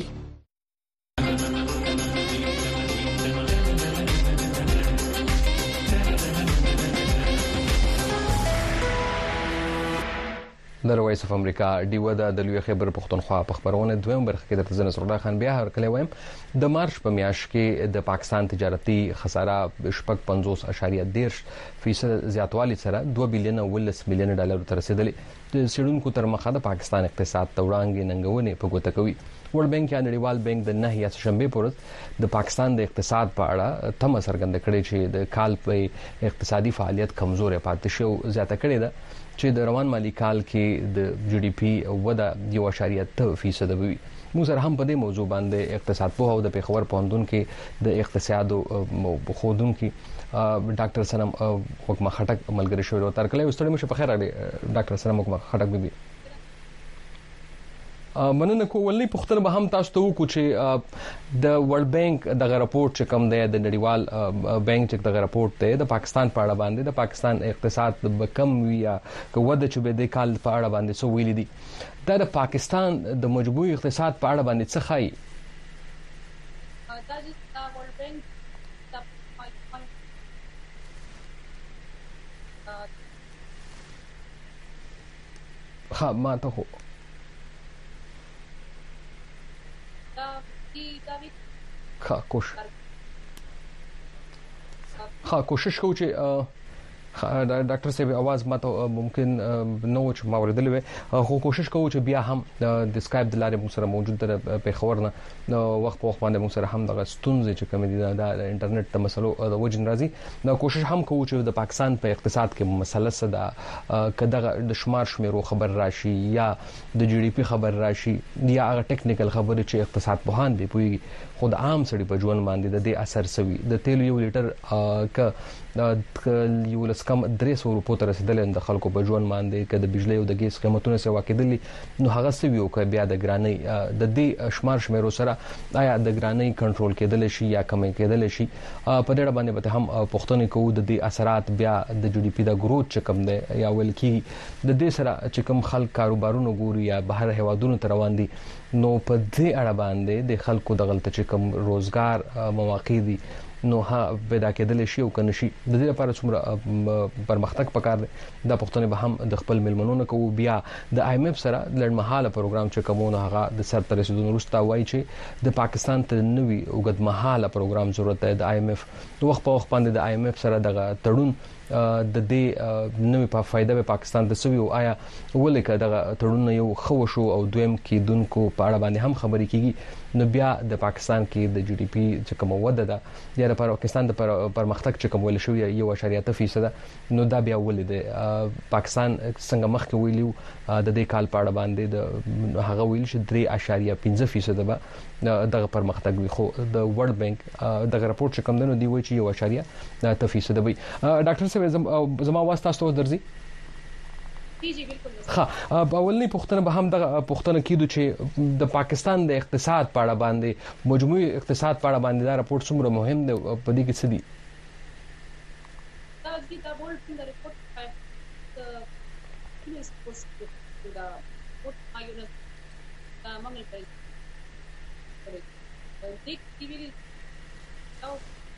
د وایس اف امریکا ډیو د لوی خبر پښتونخوا په خبرونه دویم برخه کې د نصر الله خان بیا هر کله وایم د مارچ په میاشت کې د پاکستان تجارتي خساره 50.10% زیاتوالی سره 2 بلین او 10 ملیون ډالر ته رسیدلې. د سیډونکو تر مخه د پاکستان اقتصاد ته وړاندې ننګونې په ګوته کوي. ورلد بانک یا نړیوال بانک د نهي شنبه پورز د پاکستان د اقتصاد په اړه تم څرګنده کړې چې د کال په اقتصادي فعالیت کمزورې پاتې شو زیاته کړې ده چې د روان مالی کال کې د جی ډي پی وده 1.3% وي. موږ سره هم په دې موضوع باندې اقتصاد په او د پیښور پوهنتون کې د اقتصاد خودونکو ډاکټر سنم حکم خټک ملګری شوی او تر کله وستړی مشه په خیر راغلی ډاکټر سنم حکم خټک بیبي مننه کولنی پښتنه به هم تاسو ته وکړو چې د ورلد بانک دغه راپورټ چې کوم دی د نړیوال بانک چې دغه راپورټ دی د پاکستان په اړه باندې د پاکستان اقتصاد به کم وي یا وده چې به د کال په اړه باندې سو ویل دي دا د پاکستان د مجموعي اقتصاد په اړه باندې څه ښایي. ها ما ته هو کوشش کوو چې ډاکټر صاحب आवाज ماته ممکن نو چې ما ورېدل وي خو کوشش کوو چې بیا هم د اسکایپ د لارې موږ سره موجود در په خبرنه وخت په وخت باندې موږ سره هم د ستونزې چې کوم دي د انټرنیټ د مسلو د وجه ناراضي نو کوشش هم کوو چې د پاکستان په اقتصاد کې مسله صدا کداغه د شمار شمیرو خبر راشي یا د جی ډي پی خبر راشي یا هغه ټیکنیکل خبره چې اقتصاد پوهان دی پوي خود عام سړي په ژوند باندې د دې اثر سوي د تیل یو لیټر ک یو لسکم 300 روپو ته رسیدل د خلکو په ژوند باندې ک د بجلی او د ګیس قیمتونه سره واقعدلي نو هغه سوي او ک بیا د ګرانۍ د دې شمار شمیرو سره آیا د ګرانۍ کنټرول کېدل شي یا کم کېدل شي په دې باندې به هم پښتنې کوو د دې اثرات بیا د جی ډي پی د ګروث چې کم دی یا ول کی د دې سره چې کم خلک کاروبارونو ګوري یا بهر هوادونو تر روان دي نو په دې اړه باندې د خلکو د غلطه چې کم روزګار مواقع دي نو ها پیدا کېدل شي او کنه شي د دې لپاره څومره پرمختګ پکار دی د پښتون به هم د خپل ملمنونو کوو بیا د آی ایم ایف سره لړمحاله پروګرام چې کومونه هغه د سر تر رسیدو وروسته وایي چې د پاکستان ته نوي اوږدمحاله پروګرام ضرورت دی د آی ایم ایف وخت په وخت باندې د آی ایم ایف سره دغه تړون د دې نوې په فائدہ به پاکستان د سوي او آیا ولکه دغه تړون یو خو شو او دویم کې دونکو په اړه باندې هم خبرې کیږي نو بیا د پاکستان کې د جی ډي پی چې کوم وده ده یا د پاکستان د پرمختګ چې کوم ول شو 1.3% نو دا بیا ولې د پاکستان څنګه مخ کې ویلو د دې کال په اړه باندې د هغه ویل چې 3.5% به دغه پرمختګ وي خو د ورلد بانک دغه راپورټ چې کوم دنو دی وایي چې 1.3% وي. ډاکټر صاحب زما واسطه تاسو درځي جی بالکل ها اولنی پښتنه به هم د پښتنه کېدو چې د پاکستان د اقتصاد په اړه باندې مجموعي اقتصاد په اړه باندې دا راپورټ څومره مهم دی په دې کې څه دي دا ورلد د ریپورت is supposed to the what unit mammal price the TV now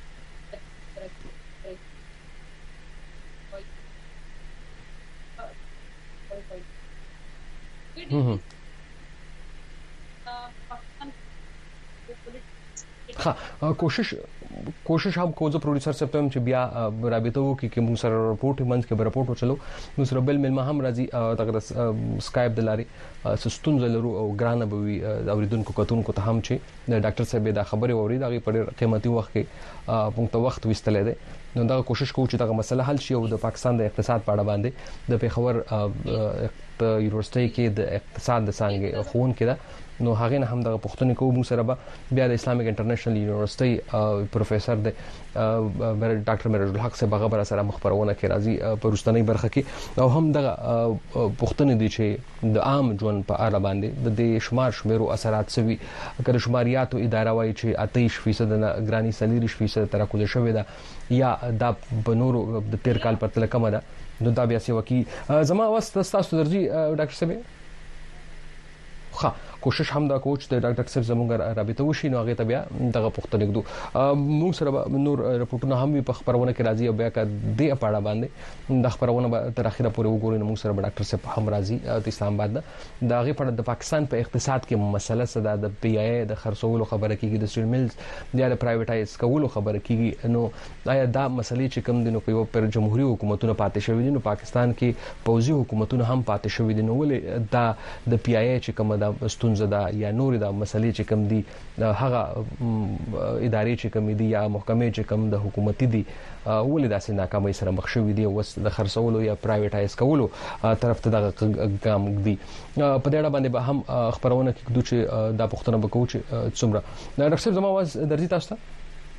کوشش هم کوزه پروډوسر صاحب ته چې بیا رابطه وکړي چې موږ سره رپورټ منځ کې رپورټ وچلو موږ سره بل ملما هم راځي دغه سکایپ د لارې سستون زلرو او ګرانه بوي اوریدونکو کتونکو ته هم چې د ډاکټر صاحب دا خبره اوري دا په قیمتي وخت کې موږ ته وخت وستلې ده نو دا کوشش کوو چې دا مسله حل شي او د پاکستان د اقتصاد په اړه باندې د پیښور یونیورسيټي کې د اقتصاد د څنګه خون کې ده نو هغه نه هم د پښتون کو مو سره بیا د اسلامیک انټرنیشنل یونیورسيټي پروفیسور د ډاکټر میرج الحق صاحب هغه سره مخبرونه کې راځي پرستاني برخه کې او هم د پښتون دي چې د عام ژوند په اړه باندې د دې شمار شمیرو اثرات سوي کله شماریاتو اداره وایي چې 28% نه ګرانی 30% تر کوله شوې ده یا دا بنورو د تیر کال پر تل کم ده نو دا بیا سی وکی زما واست تاسو درځي ډاکټر صاحب ها کوشش هم دا کوچ د ډاکټر صاحب زموږ رابطه وشي نو هغه ته بیا دغه پوښتنه کوو. موږ سره نور رپورټونه هم په خبرونه کې راځي او بیا کا د اپاړه باندې د خبرونه تر اخره پورې وګورئ. موږ سره ډاکټر صاحب هم راځي د اسلام آباد د هغه په د پاکستان په اقتصاد کې مسله صدا د پی آی د خرڅولو خبره کیږي د سټیل ملز د پرایویټایز کولو خبره کیږي. نو آیا دا مسلې چې کوم دینو په پر جمهوریت حکومتونو پاتې شوې دي نو پاکستان کې پوځي حکومتونو هم پاتې شوې دي نو ولې دا د پی آی چې کوم د ستونزه ده یا نور د مسلې چې کوم دي هغه ادارې چې کوم دي یا محکمې چې کوم د حکومتي دي ولې داسې ناکامۍ سره مخ شوې دي وس د خرڅولو یا پرایویټایز کولو طرف ته دغه ګام دي. په دې اړه باندې به هم خبرونه کوي چې دا پوښتنه وکړو چې څومره ډاکټر صاحب زما आवाज درځي تاسو ته؟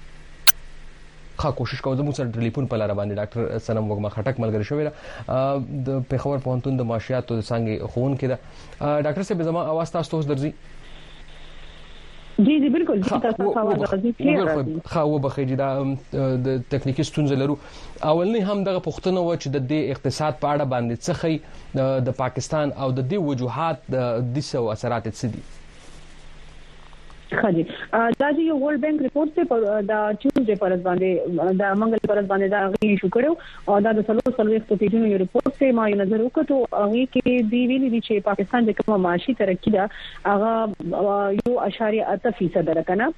کوشش کوم زموږ سره ټلیفون په لار باندې ډاکټر سنم وګما خټک ملګری شوی د پیښور پوهنتون د معاشيات او څنګه خون کې دا ډاکټر صاحب زما आवाज تاسو ته درځي؟ جی بالکل تاسو خبر راځي خو بخیجی دا د تکنیکی ستونزې لرو. اولنی هم دغه پوښتنه و چې د اقتصاد په اړه باندې څه خي د پاکستان او د دې وجوهات د سو اثرات څه دي؟ خاجي دا چې یو ورلد بانک ریپورت ته دا ټیوزډے پرز باندې دا منګل پرز باندې دا غي شو کړو او دا د سلوخ پیجونو یو ریپورت ته ما یو نظر وکړو هغه کې دی ویلي دي چې پاکستان د کومه معاشي ترقی دا هغه 1.8% درکنه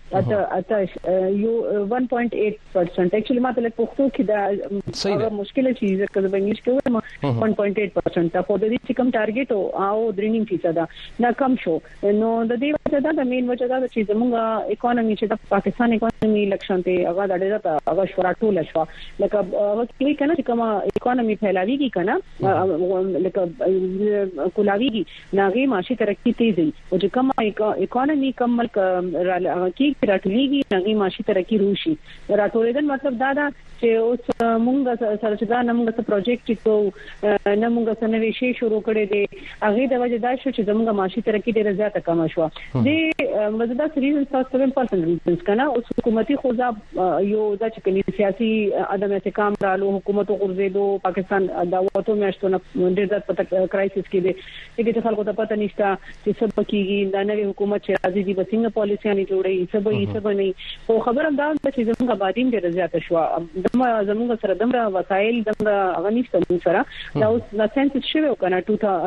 یو 1.8% اکچولی ماته له پښتو کې دا هغه مشکل شي ځکه د انګلیش کې وایم 1.8% په دې چې کوم ټارګټ او 3% دا کم شو. نو د دې وجه دا د مین وجه دا چې زموږه اکانومي چې د پاکستان اکانومي لکشن ته هغه د ډېر هغه شورا ټول شو لکه هغه کې کنه چې کومه اکانومي پھیلاویږي کنه لکه کولاویږي ناغي معاشي ترقی تیزي او چې کومه اکانومي کم ملک کې راټولېږي ناغي معاشي ترقی روشي راټولېدل مطلب دا چې اوس مونږ سره چې دا نمونږ څه پروجیکټ کو نمونږ څه نوې شی شروع کړې دي هغه د وجه دا شو چې زموږه معاشي ترقی ډېر زیاته کم شو. د مزدا ریزن 7% ریزنز کنه اوس حکومتي خوځا یو د چې سیاسي عدم استحکام رالو حکومت غرزیدو پاکستان دا وته میاشتونه ډېر ځات پته کرایسس کې دي چې خلکو ته پته نشته چې څه پکېږي دا نوې حکومت چې راځي دي بسنګ پالیسيانه جوړي سبا نه خو خبره دا چې زموږه بادین ډېر زیاته شو زموږ سره دمره وسایل دمره غنښت موږ سره دا اوس د سنسس شوی کنه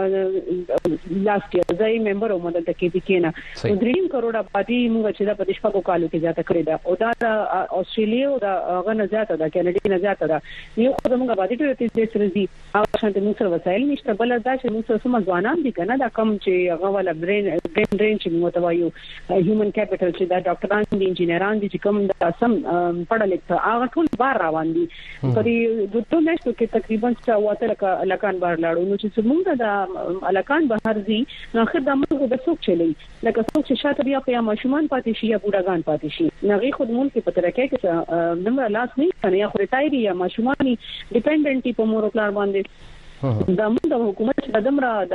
2000 لاست ایئر ځای ممبر او مدد کې دي کنه 3 کروڑ آبادی موږ چې دا په شپږو کالو کې زیاته کړې ده او دا د استرالیا او د غن زیاته ده کینیډا نه زیاته ده یو خو موږ آبادی ته تیز سرزي او شانت موږ سره وسایل نشته بل دا چې موږ سره سم ځوانان دي کنه دا کم چې هغه ولا برین رینج موږ ته وایو هیومن کیپټل چې دا ډاکټران دي انجینران دي چې کوم د سم پړل هغه ټول بار روان دي په دې دوه میاشتو کې تقریبا 40 لکان بار لاړو نو چې موږ د الکان بهر دي نو اخر د موږ د څوک چلی لکه څوک چې شاته بیا په ماشومان پاتې شي یا بوډاګان پاتې شي نغي خود ملک په ترکه کې نمبر لاس نه کنه یا خو ریټایر یا ماشومان ډیپندنټي په مور پلان باندې د موږ حکومت چې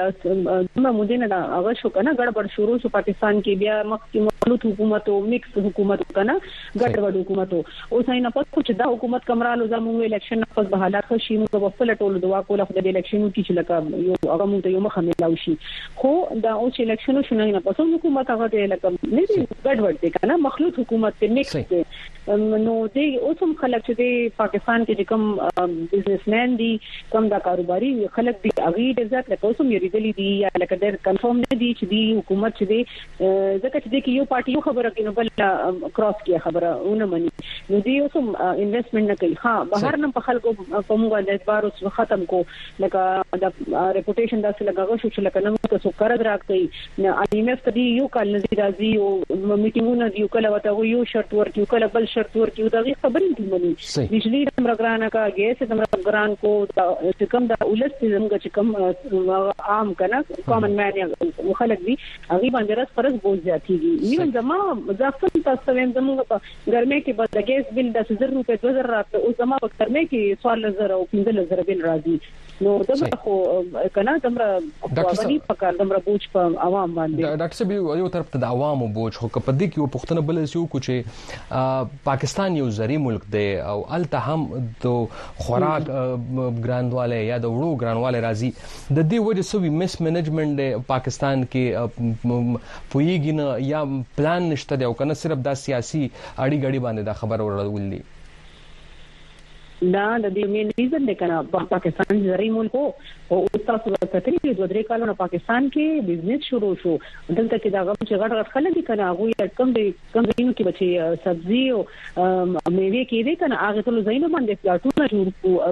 دمره مودینه دا هغه شو کنه ګډوډ شروع شو پاکستان کې بیا مخکې مخلوط حکومت او میکس حکومت کنه ګډوډ حکومت او ساينه پاتو چې دا حکومت کمرالو زموږ الیکشن پس به حالات شي موږ په خپل ټولو دوا کوله خو د الیکشن کې چې لکه یو هغه موږ ته یو مخه ملاوي شي خو دا او چې الیکشن شو نه پس حکومت هغه د لکه نه ګډوډ دي کنه مخلوط حکومت ته میکس دي نو دې اوسم خلک چې پاکستان کې کوم بزنسمن دي کوم دا کاروباري خلک دي اغي د ذات له کوم یریدلی دي یا لکه ډېر کنفرم نه دي چې دی حکومت چې دی ځکه چې دی کې یو پارټي یو خبره کوي نو بل کراس کیه خبره ونه مني نو دی اوسم انویسټمنټ نه کوي ها بهر نه په خلکو په موږ د اعتبار اوس ختم کو لکه د ریپوټیشن داسې لګاغه شو چې لکه نو تاسو قرض راکړي نه IMF ته دی یو کال نه دی راځي او میټینګونه دی کله وته یو شرط ورکیو کله بل شرط ورکیو دا خبرې دي مني بجلی د مرګرانه کا ګیس د مرګران کو چې کوم د ولست زموږ چې کوم عام کنه کامن مان یا خلک دي هغه باندې راس فرض بوج زیاتېږي نیو زما ځکه تاسو ویم زموږ په ګرمه کې به د ګیس بل د 1000 روپے 2000 راته او زما په ګرمه کې 14000 او 15000 بل راځي نو دغه خو کنه دمره قوانين پکار دمره بوج په عوام باندې ډاکټر صاحب یو طرف ته د عوامو بوج خو په دې کې یو پښتنه بل شو کو چې پاکستان یو زری ملک دی او الته هم د خوراک ګرانواله یا د وړو ګرانواله راځي د دې وجه سوي مس منیجمنت دی پاکستان کې پویګین یا پلان نشته دی او کنه صرف دا سیاسي اړي غړي باندې دا خبر ورول دي دا د دې مین ریزن دی کنه پاکستان زری ملک او تاسو کتلی د درې کالونو پاکستان کې بزنس شروع شو دلته کې دا غو چې غټ خلک دي کنه هغه کم دینو کې بچي سبزی او میوه کې دي کنه هغه ټول زینو باندې پلاټونه جوړ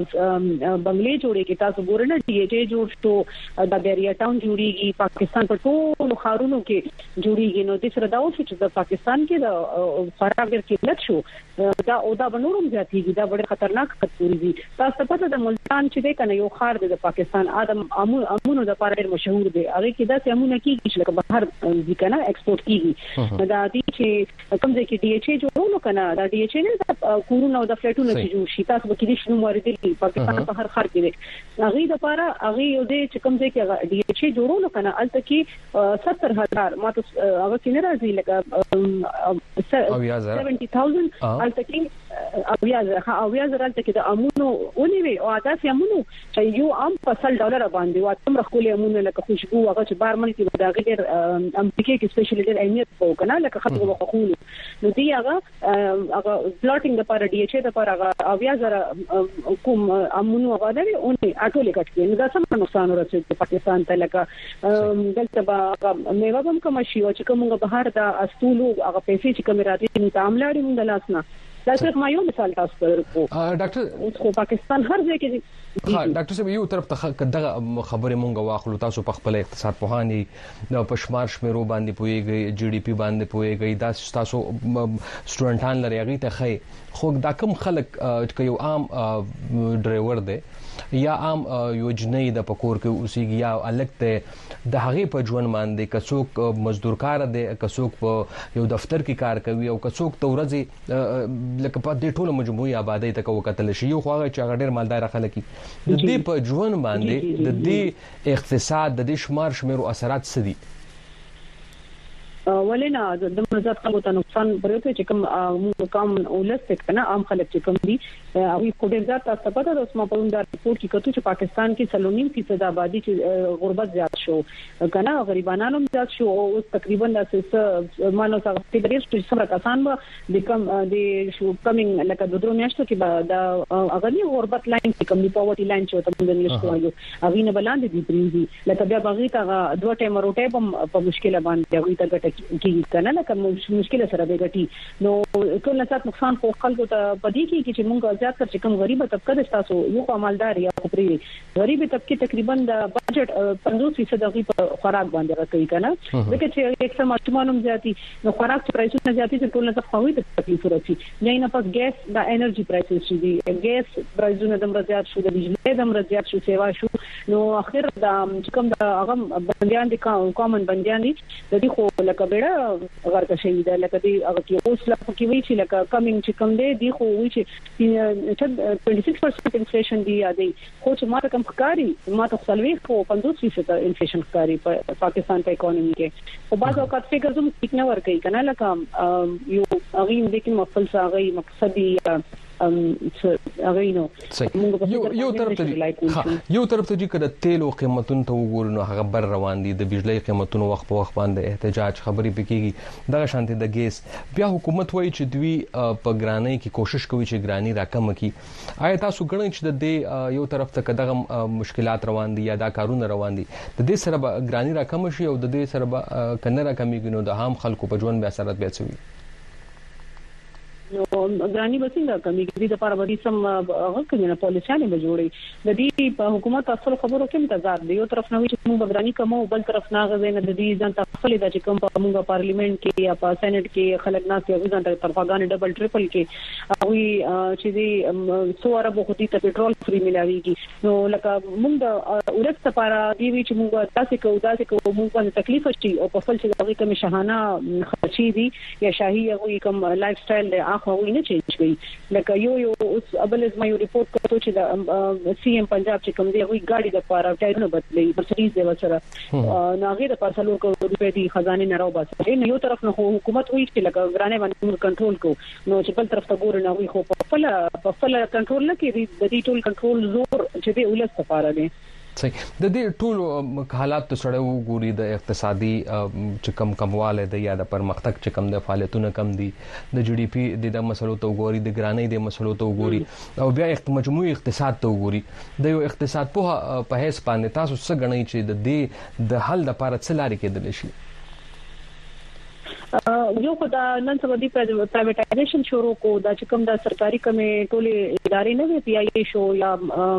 بنگلې جوړې کې تاسو ګورنه چې جوړ شو د بیریا ټاون جوړیږي پاکستان په ټولو خارونو کې جوړیږي نو د سره دا اوس چې د پاکستان کې د خرابګر کې لټ شو دا او دا بنورم ځاتیږي دا ډېر خطرناک خطرې دي تاسو پته د ملتان چې د کنه یو خار د پاکستان ادم امونو د پاره ډېر مشهور دی هغه کې دا سمونه کیږي چې بهر د کنه ایکسپورټ کیږي دا دي چې کوم ځای کې ډي ایچ ای جوړولو کنه دا ډي ایچ ای نه د کورونو د فلټونو چې جوړ شي تاسو به کې شنو موارد دي پاکستان په هر خار کې دي هغه د پاره هغه یو دی چې کوم ځای کې ډي ایچ ای جوړولو کنه الته کې 70000 ماته هغه کې نه راځي لکه 70000 الته کې اویا زر کې د امونو ونیوي او تاسو امونو چې یو ام په $100 باندې واتم رخولې امونو لکه خوشبو هغه چې بارمن کې دا غیر امریکای کې سپیشل ډیر اهمیت وو کنه لکه خطر وقول نو دی هغه بلاټینګ لپاره ډي ایچ ای لپاره هغه اویا زر کوم امونو هغه دی او اټولې کټ نو دا سم نقصان ورسېد پاکستان ته لکه دلته به میوه هم کوم شي او چې کومه بهر د استولو هغه پیسې چې کوم راځي نو تعاملاري مونږ لاسنه دا صرف ما یو مثال تاسو درکو ډاکټر خو پاکستان هر ځای کې ها ډاکټر صاحب یو طرف ته دغه خبره مونږ واخلو تاسو په خپل اقتصاد پوهانی د پښمار شمیرو باندې پويږي جی ډي پی باندې پويږي دا تاسو سټوډنټان لري هغه ته خي خو دا کوم خلک چې یو عام ډرایور دی یا عام یو جنۍ د پکور کې اوسېږي یا الګ د هغه په ژوند باندې کڅوک مزدور کار دی کڅوک په یو دفتر کې کار کوي او کڅوک تورځي لکه په دې ټولو مجموعي آبادی ته وکتل شي یو خو هغه چې هغه ډېر مالدار خلک د دې په ژوند باندې د دې اقتصاد د دې شمار شمیرو اثرات څه دي ولنا د مزات خلکو ته نقصان پرېته چې کوم کم ولست کنه عام خلک چې کوم دي او په ډېر ځات تاسو پته د اسما په اندر رپورت کې کتو چې پاکستان کې 3.9% آبادی چې غربت زیات شو کنه غریبانو زیات شو او تقریبا د مانو څنګه په ډېر څه سره کسان به د کم د شو کمینګ لکه د درو میاشتو کې د اغلی غربت لاین کې کوم دی پاورټي لاین چې ته موږ انګلیش کوو هغه نه بلاندې دي پریزي لکه بیا بغی ته دوه ټیم روټه په مشکله باندې هغه ته ګټه کې کنه لکه مشکله سره به ګټي نو ټول نسات نقصان خو خلکو ته پدې کې چې موږ زیات تر کم غریبه طبقه د تاسو یو عملدار یا خبري غریب طبقه تقریبا د بجټ 50% د خوراک باندې راکوي کنه ځکه چې یک سم ماشومان زیاتی نو خوراک پرایسونه زیاتی چې ټول نه خوي د تکلیف ورسي نه نه پس ګیس د انرژي پرایسز شي دي ګیس پرایسونه د مرزيات شو د بجلی د مرزيات شو سیوا شو نو اخر د کوم د هغه بنديان دي کامن بنديان دي د دې خو لکه بیره غرق شي د لکه دي هغه کې اوس لکه کې وی چې لکه کمینګ چې کم دی خو وی چې 26% انفلیشن دی یادي خو چې ماته کم ښکاری ماته خپلوي خو 50% انفلیشن ښکاری په پاکستان په اکانومي کې او بعض اوقات فکر زموږ ټیک نه ورګي کنه لکه یو هغه د کوم خپل څنګه مقصدی یو طرف ته چې کله تیل او قیمتونو ته وګورو نو هغه بر روان دي د بجلی قیمتونو وخت په وخت باندې احتجاج خبري پکېږي دغه شانتي د ګیس بیا حکومت وایي چې دوی په ګرانۍ کې کوشش کوي چې ګرانۍ راکم کړي آیا تاسو ګڼئ چې د دې یو طرف ته دغه مشکلات روان دي یا دا کارونه روان دي د دې سره ګرانۍ راکم شي او د دې سره کنه راکمېږي نو د عام خلکو په ژوند به اثرات بیا څه نو ګرانی بسنګ کمیږي د لپاره به سم هغه کنه پالیسیانه به جوړي د دې په حکومت اصل خبرو کې انتظار دی یو طرف نه وي چې موږ ګرانی کومو بل طرف نه غوښنه د دې ځان تخفل د چې کوم په موږ پارلیمنت کې یا په سېنات کې خلک ناس یو ځان طرفګان ډبل ټریپل کې او چې دې سواره به خودي ته پېټرول فری ملاويږي نو لکه موږ د ورځ لپاره دی چې موږ تاسو کو موږ باندې تکلیف شي او په خپل چې دغه کوم شاهانه خرچي دي یا شاهي هغه کوم لایف سټایل اخو نه چینج کړي لکه یو اوس ابل از ما یو ریپورت کړو چې د سی ام پنجاب چې کوم دی وی ګاډي د پاره ټایرونه بدلې مرسډیز دی وسره ناغي د پارسلو کو روپې دي خزانه نه راو باسي نو یو طرف نه حکومت وایي چې لکه ګرانه باندې کنټرول کو نو چې بل طرف ته ګور نه وي خو په خپل کنټرول نه کوي د دې ټول کنټرول زور چې دی ولس لپاره دی صحیح د دې ټول حالات ته سره وګوري د اقتصادي چې کمواله د یا د پرمختګ چې کم د فعالیتونو کم دي د جی ډي پی د مسلو ته وګوري د ګرانۍ د مسلو ته وګوري او بیا مجموعي اقتصاد ته وګوري د یو اقتصاد په هیڅ باندې تاسو څه غنئ چې د دې د حل لپاره څه لارې کېدل شي یو خدا نن سبا دی پرایویټایزیشن شروع کو دا چې کوم د سرکاري کمې ټولې ادارې نه وي پی آی ای شو یا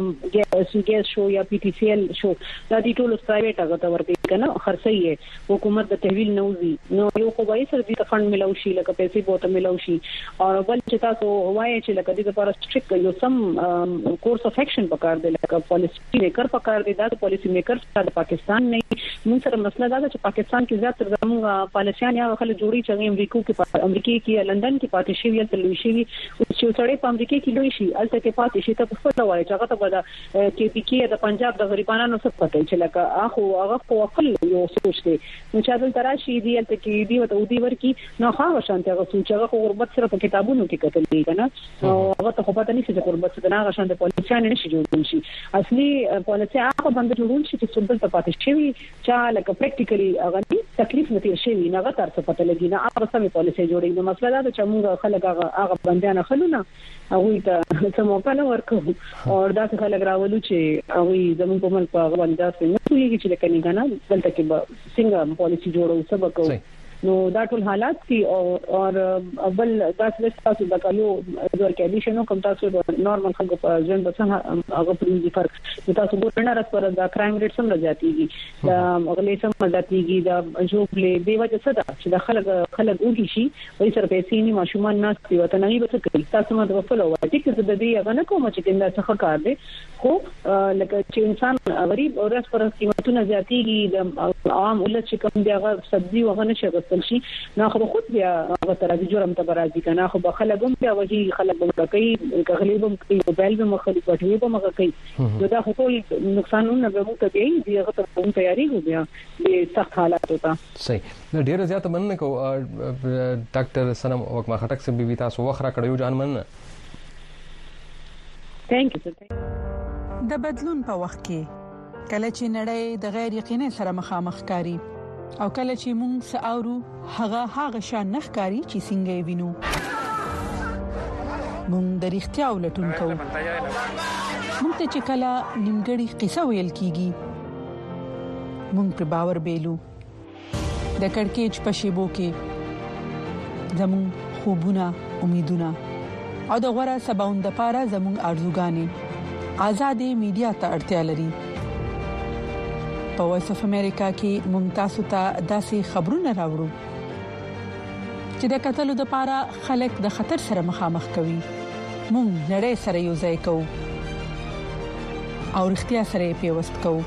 ګیس شو یا پی ټی سی ایل شو دا دي ټول پرایویټ هغه ته ورته کنه خرڅي حکومت د تحویل نوزي نو یو خو وایي سر دې فند ملو شي لکه پیسې بوته ملو شي او بل چې تاسو وایي چې لکه دې لپاره سټریکټ یو سم کورس اف اکشن پکار دی لکه پالیسی میکر پکار دی دا پالیسی میکر د پاکستان نه موږ سره مسله دا چې پاکستان کې زیات تر زموږ پالیسیان یا خلک جوړي چې امریکا کې لندن کې پاتې شي یا تلوي شي چې سړی په امریکا کې لوي شي الته کې پاتې شي ته په خپل وایي چې هغه ته بدا کې پی کې د پنجاب د غریبانو څخه پاتې چې لکه هغه په خپل یو سوچ دی نو چې دلته راشي دی الته کې دی او دی ورکی نو هغه شانته هغه سوچ هغه غربت سره په کتابونو کې کتل دی کنه او هغه ته خو پاتې نشي چې غربت څنګه هغه شانته پالیسیان نشي جوړول شي اصلي پالیسي هغه باندې جوړول شي چې څنګه ته پاتې شي چې لکه پریکټیکلی هغه تکلیف نه تیر شي نه هغه تر څه پته لګي نه هغه سمې پالیسي جوړي نو مسله دا چې موږ خلک هغه بندیان خلونه هغه ته سمو په نور کو او دا څه خلک راولو چې هغه زموږ په ملک په باندې څه نه کوي چې لکه نه غنا دلته کې څنګه پالیسي جوړو سبق نو دا ټول حالات دي او بل تاسو تاسو د کلو د ورکېدیشنو کوم تاسو نورمال خلکو په ځین بسنه هغه پرې فرق تاسو ګورنه راس پر د کرایم ریټ سم راځيږي دا اغلې سم راځيږي دا جوړلې دی وجه څه دا چې د خلک وږي شي وایي سره پیسې نه ماشومان نه ستي وته نه به څه کوي تاسو ما د وفلو وایي چې د دې هغه نه کوم چې کنده څه کار دی خو لکه چې انسان غریب او راس پر قیمتونه زیاتېږي د عام ولس چې کوم دی هغه سبزي وغه نشي شي نه خو خود بیا هغه تر دې جرم ته راځي کنه خو به خلګم بیا وږي خلک به کوي غلیبم کوي موبایل به مخالي پټوي به مخ کوي دا خو ټول نقصانونه به مو ته دی هغه ته کوم تیاری وو بیا د سخت حالات وتا صحیح نو ډیر زیات مننه کو ډاکټر سنم وکما خټک سره بي تاسو وخره کړیو جان مننه ثانک یو د بدلون په وخت کې کله چې نړۍ د غیر یقیني سره مخامخ کاری او کله چې مونږ ساورو هغه شان نخکاری چې څنګه وینو مونږ د اړتیا ولټون کوو مونږ ته چې کله نیمګړی قصه ویل کیږي مونږ په باور بیلو د کڑکېچ په شیبو کې زمون خوبونه امیدونه او د غوړه سباوند لپاره زمون ارزوګانې آزادې میډیا ته اړتیا لري په وایس اف امریکا کې ممتاز ته داسې خبرونه راوړو چې د قتل لپاره خلک د خطر سره مخامخ کوي مونږ نړۍ سره یو ځای کوو او اړتیا سره پیوست کوو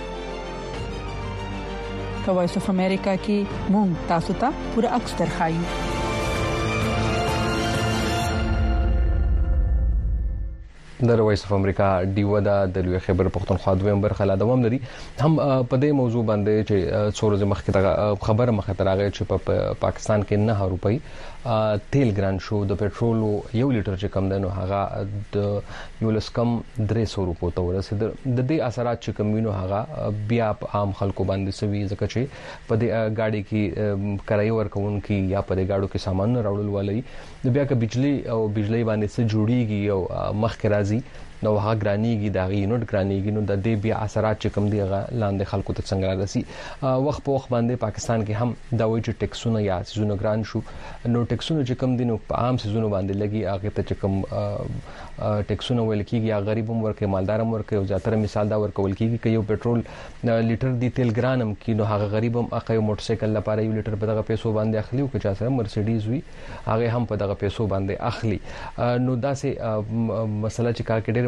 په وایس اف امریکا کې مونږ تاسو ته پوره عکس درخایو د وایس اف امریکا ډیو د لوی خبر پښتونخوا دویم برخه لا دوام لري هم په دې موضوع باندې چې څورځ مخکې خبره مخه ترغه چې په پاکستان کې 9 روپۍ تیل ګران شو د پېټرول یو لیټر چې کم دنو هغه د یو لسکم 300 روپو ته ورسید د دې اثرات چې کمینو هغه بیا عام خلکو باندې سوي ځکه چې په دې گاډي کې کرایه ورکون کې یا په دې گاډو کې سامان راوړل ولې بیا که بجلی باندې څه جوړیږي او مخکې راځي نو هغه ګرانیږي دا یونټ ګرانیږي نو د دې بیا اثرات چې کم دی هغه لاندې خلکو ته څنګه راځي وخت په وخت باندې پاکستان کې هم دا وایي چې ټیکسونه یا سيزونه ګران شو نو ټیکسونه چې کم دي نو په عام سيزونه باندې لګي هغه ته چې کم ټیکسونه ویل کیږي یا غریبوم ورکه مالدارم ورکه او زیاتره مثال دا ورکول کیږي چې یو پېټرول لیټر دی تیل ګرانم کې نو هغه غریبم هغه موټر سایکل لپاره یو لیټر په دغه پیسو باندې اخلي او که چا سره مرسيډیز وي هغه هم په دغه پیسو باندې اخلي نو دا سه مسله چې کار کې ډېر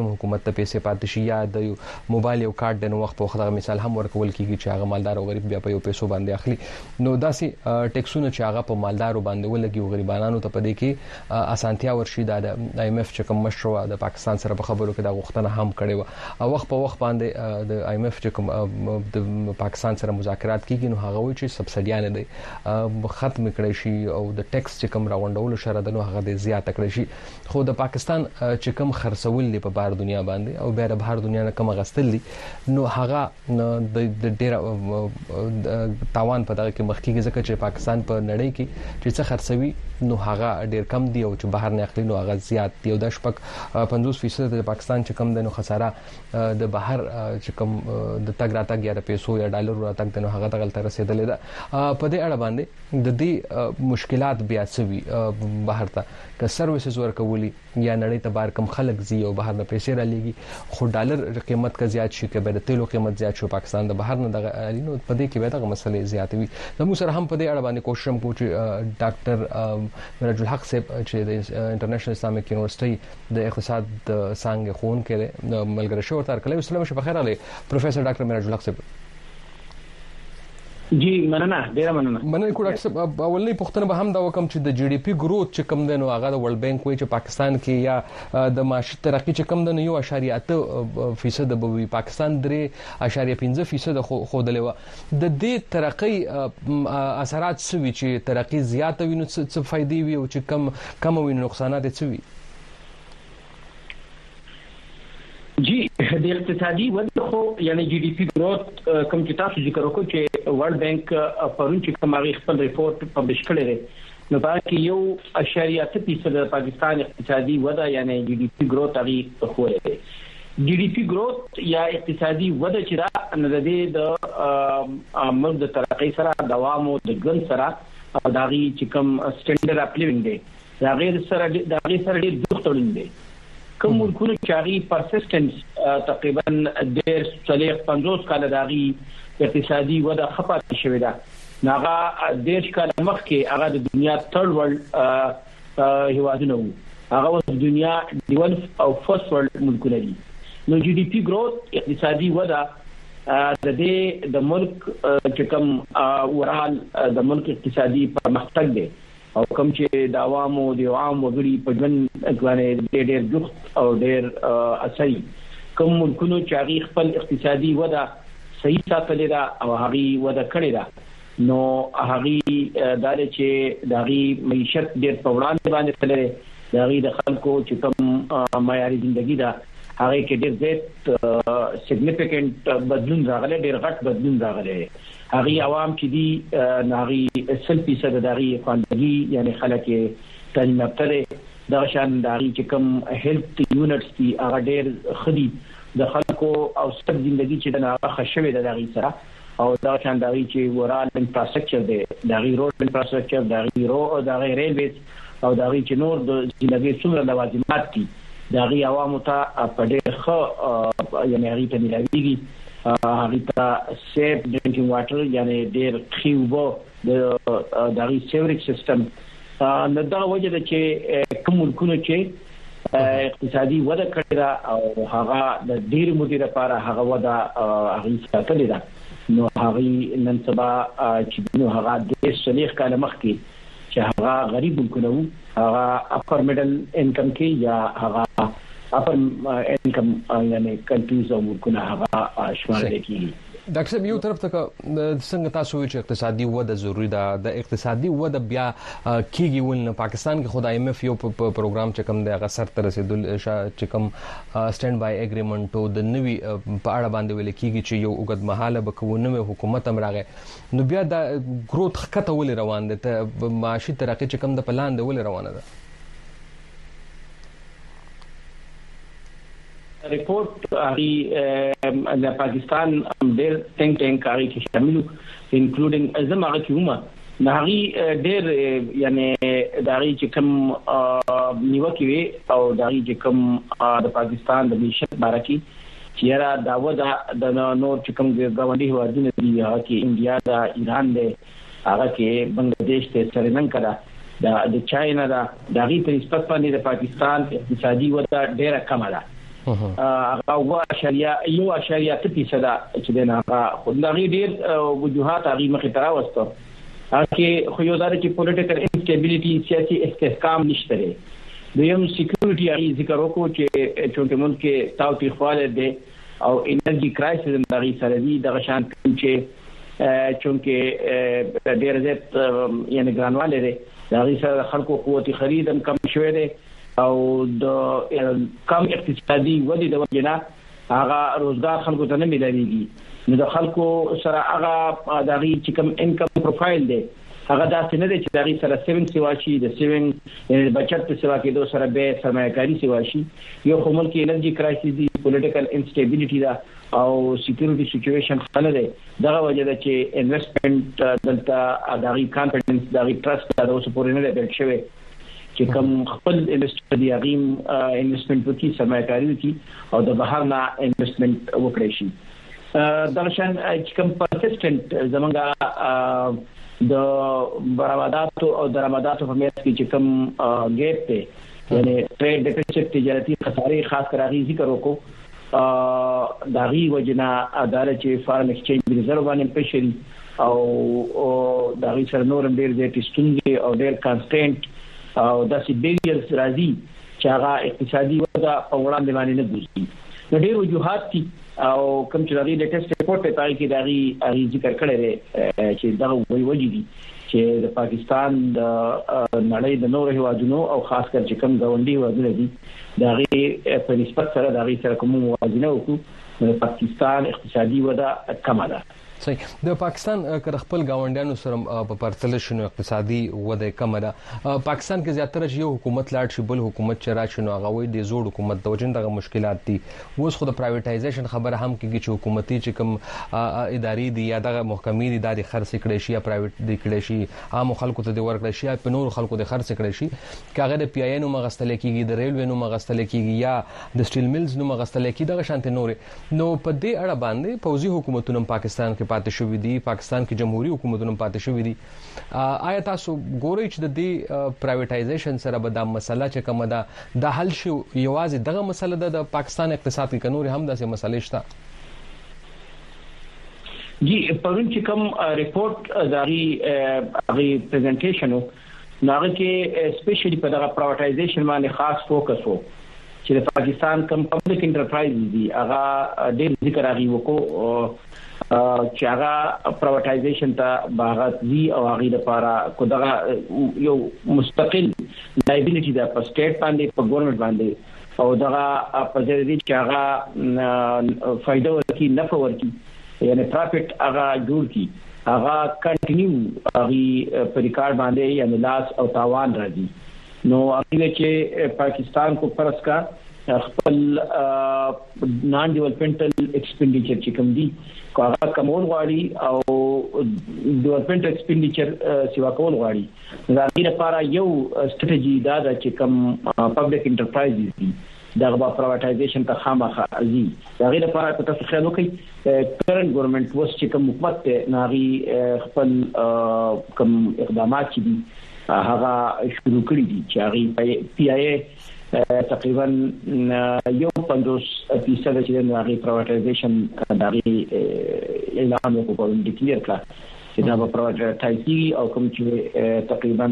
ظالم حکومت ته پیسې پاتې شي یا د موبایل یو کارت د نو وخت په خدای مثال هم ورکول کیږي چې هغه مالدار او غریب بیا په یو پیسو باندې اخلي نو داسې ټیکسونه چې هغه په مالدارو باندې ولګي او غریبانو ته پدې کې اسانتیا ورشي د IMF چې کوم مشروع د پاکستان سره په خبرو کې دا غوښتنه هم کړې و او وخت په وخت باندې د IMF چې کوم د پاکستان سره مذاکرات کیږي نو هغه وایي چې سبسډیانه دي ختم کړي شي او د ټیکس چې کوم راوندولو شرط نو هغه د زیات کړی شي خو د پاکستان چې کوم خرڅول دي په بهر دنیا باندې او بهر بهر دنیا نه کوم غستل دي نو هغه د ډیر تاوان په دغه کې مخکې ځکه چې پاکستان په نړۍ کې چې څه خرڅوي نو هغه ډیر کم دی او چې بهر نه اخلي نو هغه زیات دی او د شپک 50% د پاکستان چې کم دی نو خساره د بهر چې کم د تګ راتګ یا د پیسو یا ډالر راتګ دی نو هغه دغه تر رسیدلې ده په دې اړه باندې د دې مشکلات بیا سوي بهر ته که سرویسز ورکولي یا نړۍ ته بهر کم خلک زی او بهر نه پیسې را لېږي خو ډالر قیمت کا زیات شي کې به د تیلو قیمت زیات شو پاکستان د بهر نه دغه نو په دې کې به دغه مسلې زیات وي زموږ سره هم په دې اړه باندې کوشش کوو چې ډاکټر میراج الحق صاحب چې د انټرنیشنل اسلامیک یونیورسيټي د اقتصاد څنګه خون کې ملګری شو ورته کله السلام شي بخیر علي پروفیسور ډاکټر میراج الحق صاحب جی مننه ډیره مننه کو ډاکټر صاحب اولنې پوښتنه به هم دا وکم چې د GDP growth چې کم دی نو هغه د ورلد بانک وایي چې پاکستان کې یا د معاشي ترقی چې کم دی نو 1.8% به وي پاکستان 3.5% خودلې و د دې ترقی اثرات څه وي چې ترقی زیاته وي نو څه فائدې وي او چې کم وي نقصانات څه وي جی د اقتصادي وده خو یعنی GDP growth کوم چې تاسو ذکر وکړو چې ورلد بانک پرون چې کوم خپل ریپورت پبلش کړی دی نو په کې 1.8% د پاکستان اقتصادي وده یعنی GDP growth هغه خوره دی GDP growth یا اقتصادي وده چې دا نه د ملک د ترقۍ سره دوام او د ګن سره داغي چې کوم سټانډرډ اپ لیوینګ دی دا غیر سره ډېر دوختړین دی کوم ملکونه چې هغه پرسیسټنس تقریبا 50 کال داغي اقتصادي وده خپات شوې ده ناغه 10 کال مخکې هغه د دنیا ثird world هیوادونه وو هغه د دنیا دیول او فرست ورلد ملکونه دي نو GDP growth اقتصادي وده د ملک چې کوم ورال د ملک اقتصادي پرمختګ دی او کوم چې د عوامو د عام وګړي په ژوند باندې ډېر جوخت او ډېر اثري کوم ملکونو چې هغه خپل اقتصادي وده صحیح ساتلې ده او هغه وده کړې ده نو هغه دال چې دغه معیشت ډېر په وړاندې باندې تللې دغه د خلکو چې کوم معیاري ژوندۍ ده هغه کې ډېر زیات سیګنیفیکانت بدلون راغلی ډېر غټ بدلون راغلی هغه عوام چې دي ناغي 100% دغه خواندګي یعنی خلک تعلیم یافته دا شان دغه چې کوم هیلث یونټس دي هغه ډېر خدي د خلکو او ستر ژوندۍ چې د هغه خښوي د دغه سره او دا شان دغه چې ورال انفراستراکچر دی دغه روډ انفراستراکچر دغه ریلویز او دغه چې نور د ژوندۍ څومره لوازمات دي دغه عوامو ته په ډېر ښه یعنی هغه ته ملاويږي هغه ته سیف ډرینکینګ واټر یعنی ډېر خيوبو د دغه سیوریج سیستم نو دا وجه ده چې کوم ملکونه چې اقتصادي وده کړې ده او هغه د ډېر مودې لپاره هغه وده هغه ساتلې ده نو هغه نن سبا چې نو هغه د 30 کال مخکې چې هغه غریب ملکونه وو هغه اپر میډل انکم کې یا هغه اپر انکم یعنی کنټریز او ملکونه هغه شمار کیږي ډاکټر صاحب یو طرف ته څنګه تاسو وی چې اقتصادي وده ضروری ده د اقتصادي وده بیا کیږي ول پاکستان کې خدای IMF یو پروګرام چې کوم د غسر تر رسیدل چې کوم سټاند بای اګریمنټ او د نوي په اړه باندې ویل کیږي چې یو وګد مهاله بکونه حکومت هم راغی نو بیا د گروث خطه ول روان دي ته معاشي ترقی چې کوم د پلان دی ول روانه ده रिपोर्ट د پاکستان ډېر ثینک ټینک هغه کې شامل انکلودینګ ازم هغه کومه نهغي ډېر یعنی دغه چې کوم نیوکه وي او دغه چې کوم د پاکستان د معیشت بارکی چې را داوود د نور چې کوم غونډي هوادونه دي هغه کې انډیا دا ایران دی هغه کې بنگلاديش ته سریلانکا دا د چاینا دا دغه په نسبت باندې د پاکستان اقتصادي وده ډېره کم ده هغه 1.1% چې دنا خدای ډیر وجوهات هغه مخ ته راوستو هغه خو یو ځای چې پولیټیکل انسټیبিলিټي سیاسي استحکام نشته لري دویم سکیورټي هغه ذکر وکړو چې چونکه ملک کې تاوتي خواله دي او انرژي کرایسس هم دغه سره دي دغه شان چې چونکه ډیر زیات یعنی ګرانواله دي دغه سره خلکو قوت خرید هم کم شوه دي او د کم اقتصادي ودی د وجنه هغه روزګار خلکو ته نه ملایږي نو د خلکو سره هغه دغه چې کم انکم پروفایل دی هغه داسې نه دی چې دغه سره سیوینګ سیواشي د سیوینګ یعنی بچت سیوا کې دوه سره به سرمایه‌کاري سیواشي یو خو ملک انرژي کرایسس دی پولیټیکل انسټیبিলিټي دا او سکیورټي سچويشن خلل دی دغه وجه ده چې انویسټمنټ دلته دغه کانفیډنس دغه ټرست دا اوس پورې نه دی شوی چې کوم خپل انویسټر دی هغه انویسټمنټ وکړي سرمایه‌کاري وکړي او د بهر نه انویسټمنټ وکړي شي درشن چې کوم پرسیسټنټ زمونږه د برآمداتو او درآمداتو په میاشت کې چې کوم ګیپ ته یعنی ټریډ ډیفیسټ تجارتي خسارې خاص کر هغه ذکر وکړو داغي وجنا اداره چې فارم ایکسچینج ریزرو باندې پېښري او داغي سره نور ډیر د ټیسټینګ او ډیر کانسټنټ او داسې بیریرز راځي چې هغه اقتصادي وضع په وړاندې باندې نه ګوزي نو ډیر وجوهات دي او کوم چې دغه لیټیسټ ریپورت په پای کې دغه ذکر کړی دی چې دا وایي دي چې د پاکستان د نړۍ د نورو هیوادونو او خاص کر چې کوم غونډي هیوادونه دي دغه په نسبت سره دغه سره کوم موازنه وکړو د پاکستان اقتصادي وضع کمه ده صحیح د پاکستان کر خپل گاونډیانو سره په پرتله شنو اقتصادي وده کم ده پاکستان کې زیاتره یو حکومت لاړ شي بل حکومت چې را شنو هغه وي د زوړ حکومت د وجه دغه مشکلات دي اوس خو د پرایویټایزیشن خبره هم کیږي چې حکومتي چې کوم ادارې دي یا دغه محکمې دي د خرڅ کړي شي یا پرایویټ دي کړي شي عام خلکو ته د ورکړي شي په نور خلکو د خرڅ کړي شي کاغه د پی آی نو مغستل کیږي د ریلوی نو مغستل کیږي یا د سټیل ملز نو مغستل کیږي دغه شانته نور نو په دې اړه باندې پوزي حکومتونو پاکستان کې پاتې شوې دي پاکستان کې جمهوریت حکومتونو پاتې شوې دي آیا تاسو ګورئ چې د دې پرایویټایزیشن سره به دا مسله چې کومه ده د حل شو یوازې دغه مسله د پاکستان اقتصاد کې نور هم داسې مسلې شته جی پرون چې کوم ریپورت دغه پریزنټیشن ناغه کې سپیشلی په دغه پرایویټایزیشن باندې خاص فوکس وو چې د پاکستان کوم پبلک انټرپرایز دي هغه ډېر ذکر هغه وکړو چې هغه پرایویټایزیشن ته باغات دي او هغه لپاره کو دغه یو مستقل لایبیلیټي ده په سټیټ باندې په ګورنمنت باندې او دغه په ځای دي چې هغه فائدہ ورکړي نفع ورکړي یعنی پروفیټ هغه جوړ کی هغه کنټینیو هغه په ریکارډ باندې یعنی لاس او تاوان راځي نو هغه چې پاکستان کو فرض کا خپل نان ډیولپمنټل ایکسپینډیچر چې کوم دي هغه کمول غواړي او ډیولپمنټ ایکسپینډیچر سیوا کول غواړي دا لپاره یو ستراتیژي دا چې کوم پبلک انټرپرایز دي دغه پرایویټایزیشن ته خامخا ازي دا غیر لپاره په تاسو خیال وکړئ کرنٹ ګورنمنت وس چې کوم حکومت ته ناغي خپل کوم اقدامات چې دي هغه شروع کړی دي چې هغه پی آی ای تقریبا 50% چې د هغه پرایویټایزیشن دغه اعلان وکړ د ډیکلیئر کړ چې دا به پرایویټایزي او کوم چې تقریبا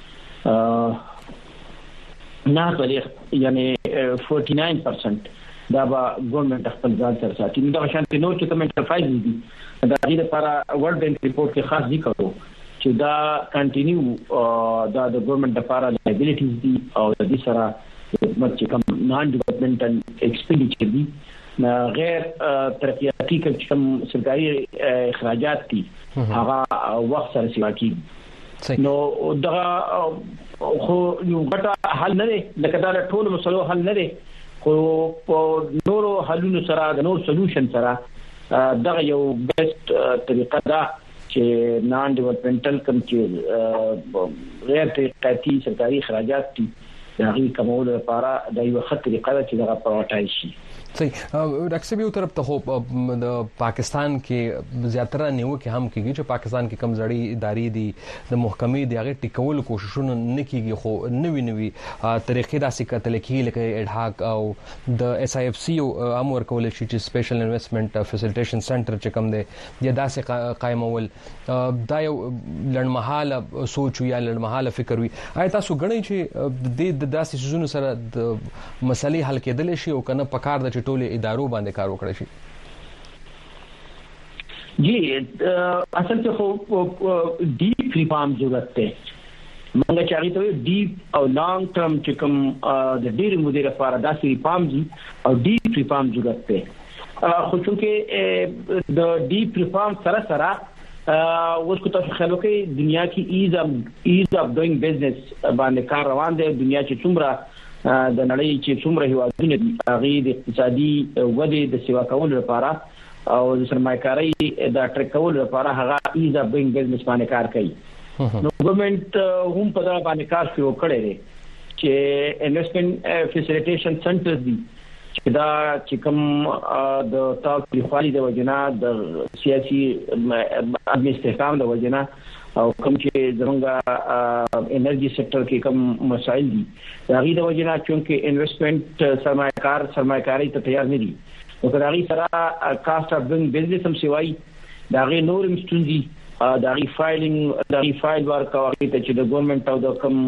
نه پرې یعنی 49% دا به ګورنمنت خپل ځان سره ساتي نو دا شان نو چې کوم انټرپرایز دي دا غیر لپاره ورلد بانک ریپورت کې خاص ذکر وکړو چې دا کنټینیو دا د ګورنمنت لپاره لایبیلیټیز دي او د دې سره چې کوم نان ډیولپمنټل ایکسپینډیچر دي غیر ترقیاتی کوم سرکاري اخراجات دي هغه وخت سره سیوا کیږي نو دا خو یو غټه حل نه دی لکه دا ټول مسلو حل نه دی خو په نورو حلونو سره د نور سولوشن سره دا یو بیسټ طریقه ده چې نان ډیولپمنټل کوم چې غیر ترقیاتی سرکاري اخراجات دي دا غي کومول لپاره د یو خط طریقه چې دا پروټای شي صحیح ډاکټر صاحب یو طرف ته خو د پاکستان کې زیاتره نیوکه هم کیږي چې پاکستان کې کمزړی ادارې دي د محکمې د هغه ټیکول کوششونه نه کیږي خو نوې طریقې داسې کتل کیږي لکه اډهاک او د اس آی اف سی امر کول شي چې سپیشل انویسټمنٹ فیسیلیټیشن سنټر چې کوم دی یا داسې قائمول دا یو لړمحاله سوچ یا لړمحاله فکر وي آیا تاسو غنئ چې د داسې سيزونو سره د مسلې حل کېدل شي او کنه پکار د ټولې ادارو باندې کار وکړي شي؟ جی اصل کې خو ډیپ ریفارم ضرورت ده منګه چاري ته ډیپ او لانګ ټرم چې کوم د ډیر مودې لپاره داسې ریفارم دي او ډیپ ریفارم ضرورت ده خو چې د ډیپ ریفارم سره اوس کو تاسو خلکو کې دنیا کې ایز اف ډوینګ بزنس باندې کار روان دی دنیا چې څومره د نړۍ چې څومره هیوادونه دي هغه د اقتصادي ودې د سیوا کولو لپاره او د سرمایه‌کاري د ټریک کولو لپاره هغه ایز اف ډوینګ بزنس باندې کار کوي نو ګورنمنت هم په دا باندې کار شروع کړی دی چې انویسټمنٹ فیسیلیټیشن سنټرز دي چې دا چې کوم د تاریخي د وجنا د سیاسي استحکام د وجنا او کوم چې زمونږ انرژي سېکټر کې کوم مسایل دي دا غي د وجنا چې انویسټمنٹ سرمایه‌کاري ته تیار نه دي او کله سره کاست اف ډوینګ بزنس هم سیوای دا غي نور مستونزي دا غي فایل ورک او ته چې د ګورنمنت او د کوم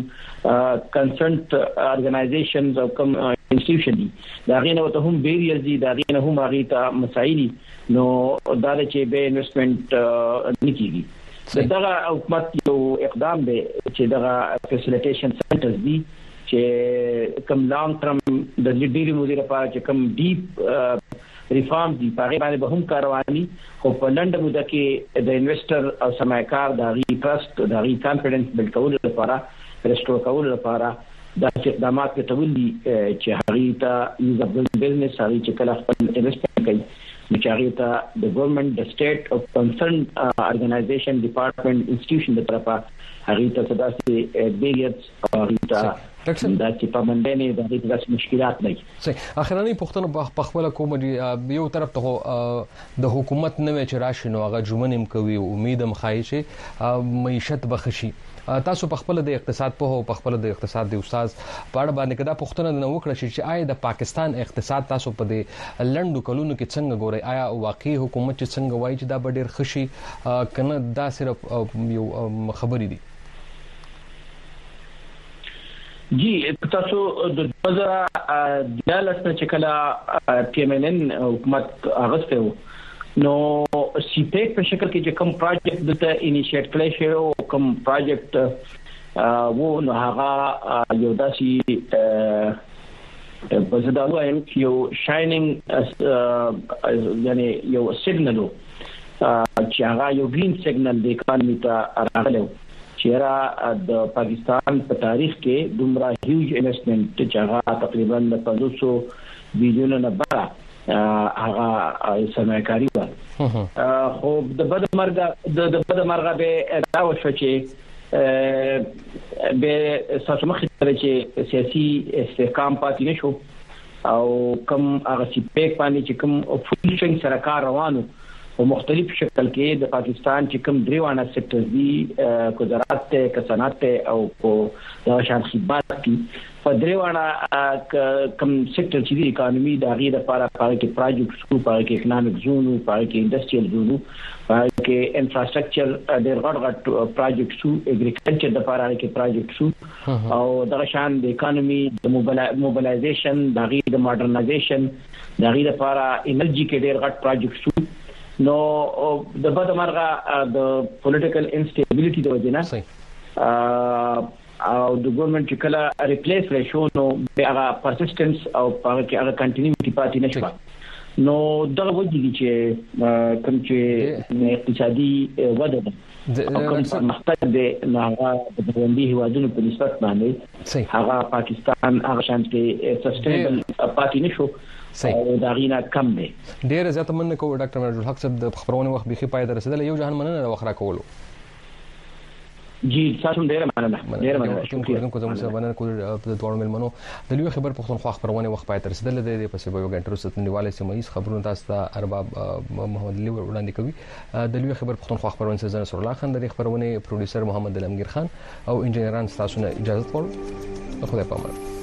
کنسرنټ ارګنایزیشنز او کوم انسټیټیوشن دي دا غي نو ته هم بیریرز دي دا غي نه هم هغه ته مسایل نو دا چې به انویسټمنٹ نکېږي دغه حکومت یو اقدام دی چې دغه فیسیلیټیشن سنټرز دي چې کوم لانګ ټرم د ډیری مودې لپاره چې کوم ډیپ ریفارم دي په باندې به هم کاروانی خو په لنډه موده کې د انویسټر او سرمایه‌کار د غي ټرست د غي کانفیډنس بلډ کولو لپاره ریسټور کولو لپاره د اقدامات کې تولي چې هغه ته یوز اف بزنس هغه چې کله خپل انویسټمنټ کوي چې ته د ګورنمنت د سټیټ او کنسرن ارګنایزیشن ډپارټمنټ انسټیټیوشن د طرفه هغه ته صداسي بیریرز او هغه ته دا چې په منډه د دې مشکلات نه صحیح اخرنی پښتنو په خپل کوم یو طرف ته د حکومت نه چې راشي نو هغه جمنم کوي امیدم خایشه معیشت بخشي تاسو په خپل د اقتصاد په خپل د اقتصاد د استاد په اړه باندې کدا پښتنه نه وکړه چې آیا د پاکستان اقتصاد تاسو په د لندو کلونو کې څنګه ګوري آیا واقعي حکومت چې څنګه وایي چې دا ډېر خشي کنه دا صرف یو خبرې دي؟ جی تاسو د 2014 چې کله PMNN حکومت اغسته نو سیپیک په شکل کې چې کوم پروجیکټ د انیشیټ کړی شو کوم پروجیکټ وو نو هغه یو داسي په زړه وایم یو شاینینګ یعنی یو سیګنل چې هغه یو ګرین سیګنل د اکانومي ته راغلی چیرې د پاکستان په تاریخ کې دومره هیوج انویسټمنٹ چې هغه تقریبا 500 بلیون نه بره هغه سرمایه‌کاري و خو د بدمرغه به دا وشو چې به تاسو مخکې چې سیاسي استحکام پاتې نشو او کوم هغه سیپیک باندې چې کوم فولشنګ سرکار روانو په مختلف شکل کې د پاکستان چې کوم دریوانه سېکټر دي کو زراعت ته صنعت ته او کو د شان خدمات کې په دریوانه کوم سېکټر چې د اکانومي د غیر لپاره پاره کې پروجیکټ شو پاره کې اکونومیک زون پاره کې انډستریال زون پاره کې انفراستراکچر د غټ پروجیکټ شو اګریکلچر د لپاره کې پروجیکټ شو او د شان د اکانومي د موبلایزیشن د غیر د ماډرنایزیشن د غیر لپاره انرژي کې ډېر غټ پروجیکټ شو نو د بدمرغه د پولیټیکل انسټیبিলিټي د وجنه او د ګورنمنت چې کله ریپلیس شو نو هغه پرسیسټنس او هغه کنټینیوټي پاتې نشو نو دا وجه دي چې کوم چې اقتصادي وده او کوم پرمختګ دی نو هغه د ژوندۍ هیوادونو په نسبت باندې هغه پاکستان هغه شان کې سسټینبل پاتې نشو او دا غینا کم دی. ډیر زیات مننه کوم ډاکټر منجل حق صاحب د خبرونه وخت بيخي پای درسیدل یو جهان مننه د وخره کولو جی تاسو ډیر مننه کوم کوم څه باندې کول د دوړو ملمنو د لوی خبر پښتونخوا خبرونه وخت پای تر رسیدل د پسې به یو غنټه رسېدل نیواله سیمایي خبرونه تاسو ته ارباب محمد علي وړاندې کوي د لوی خبر پښتونخوا خبرونه سره سره الله خان د خبرونه پروډوسر محمد علمگیر خان او انجنیران تاسو نه اجازه ورکړئ خدای پامه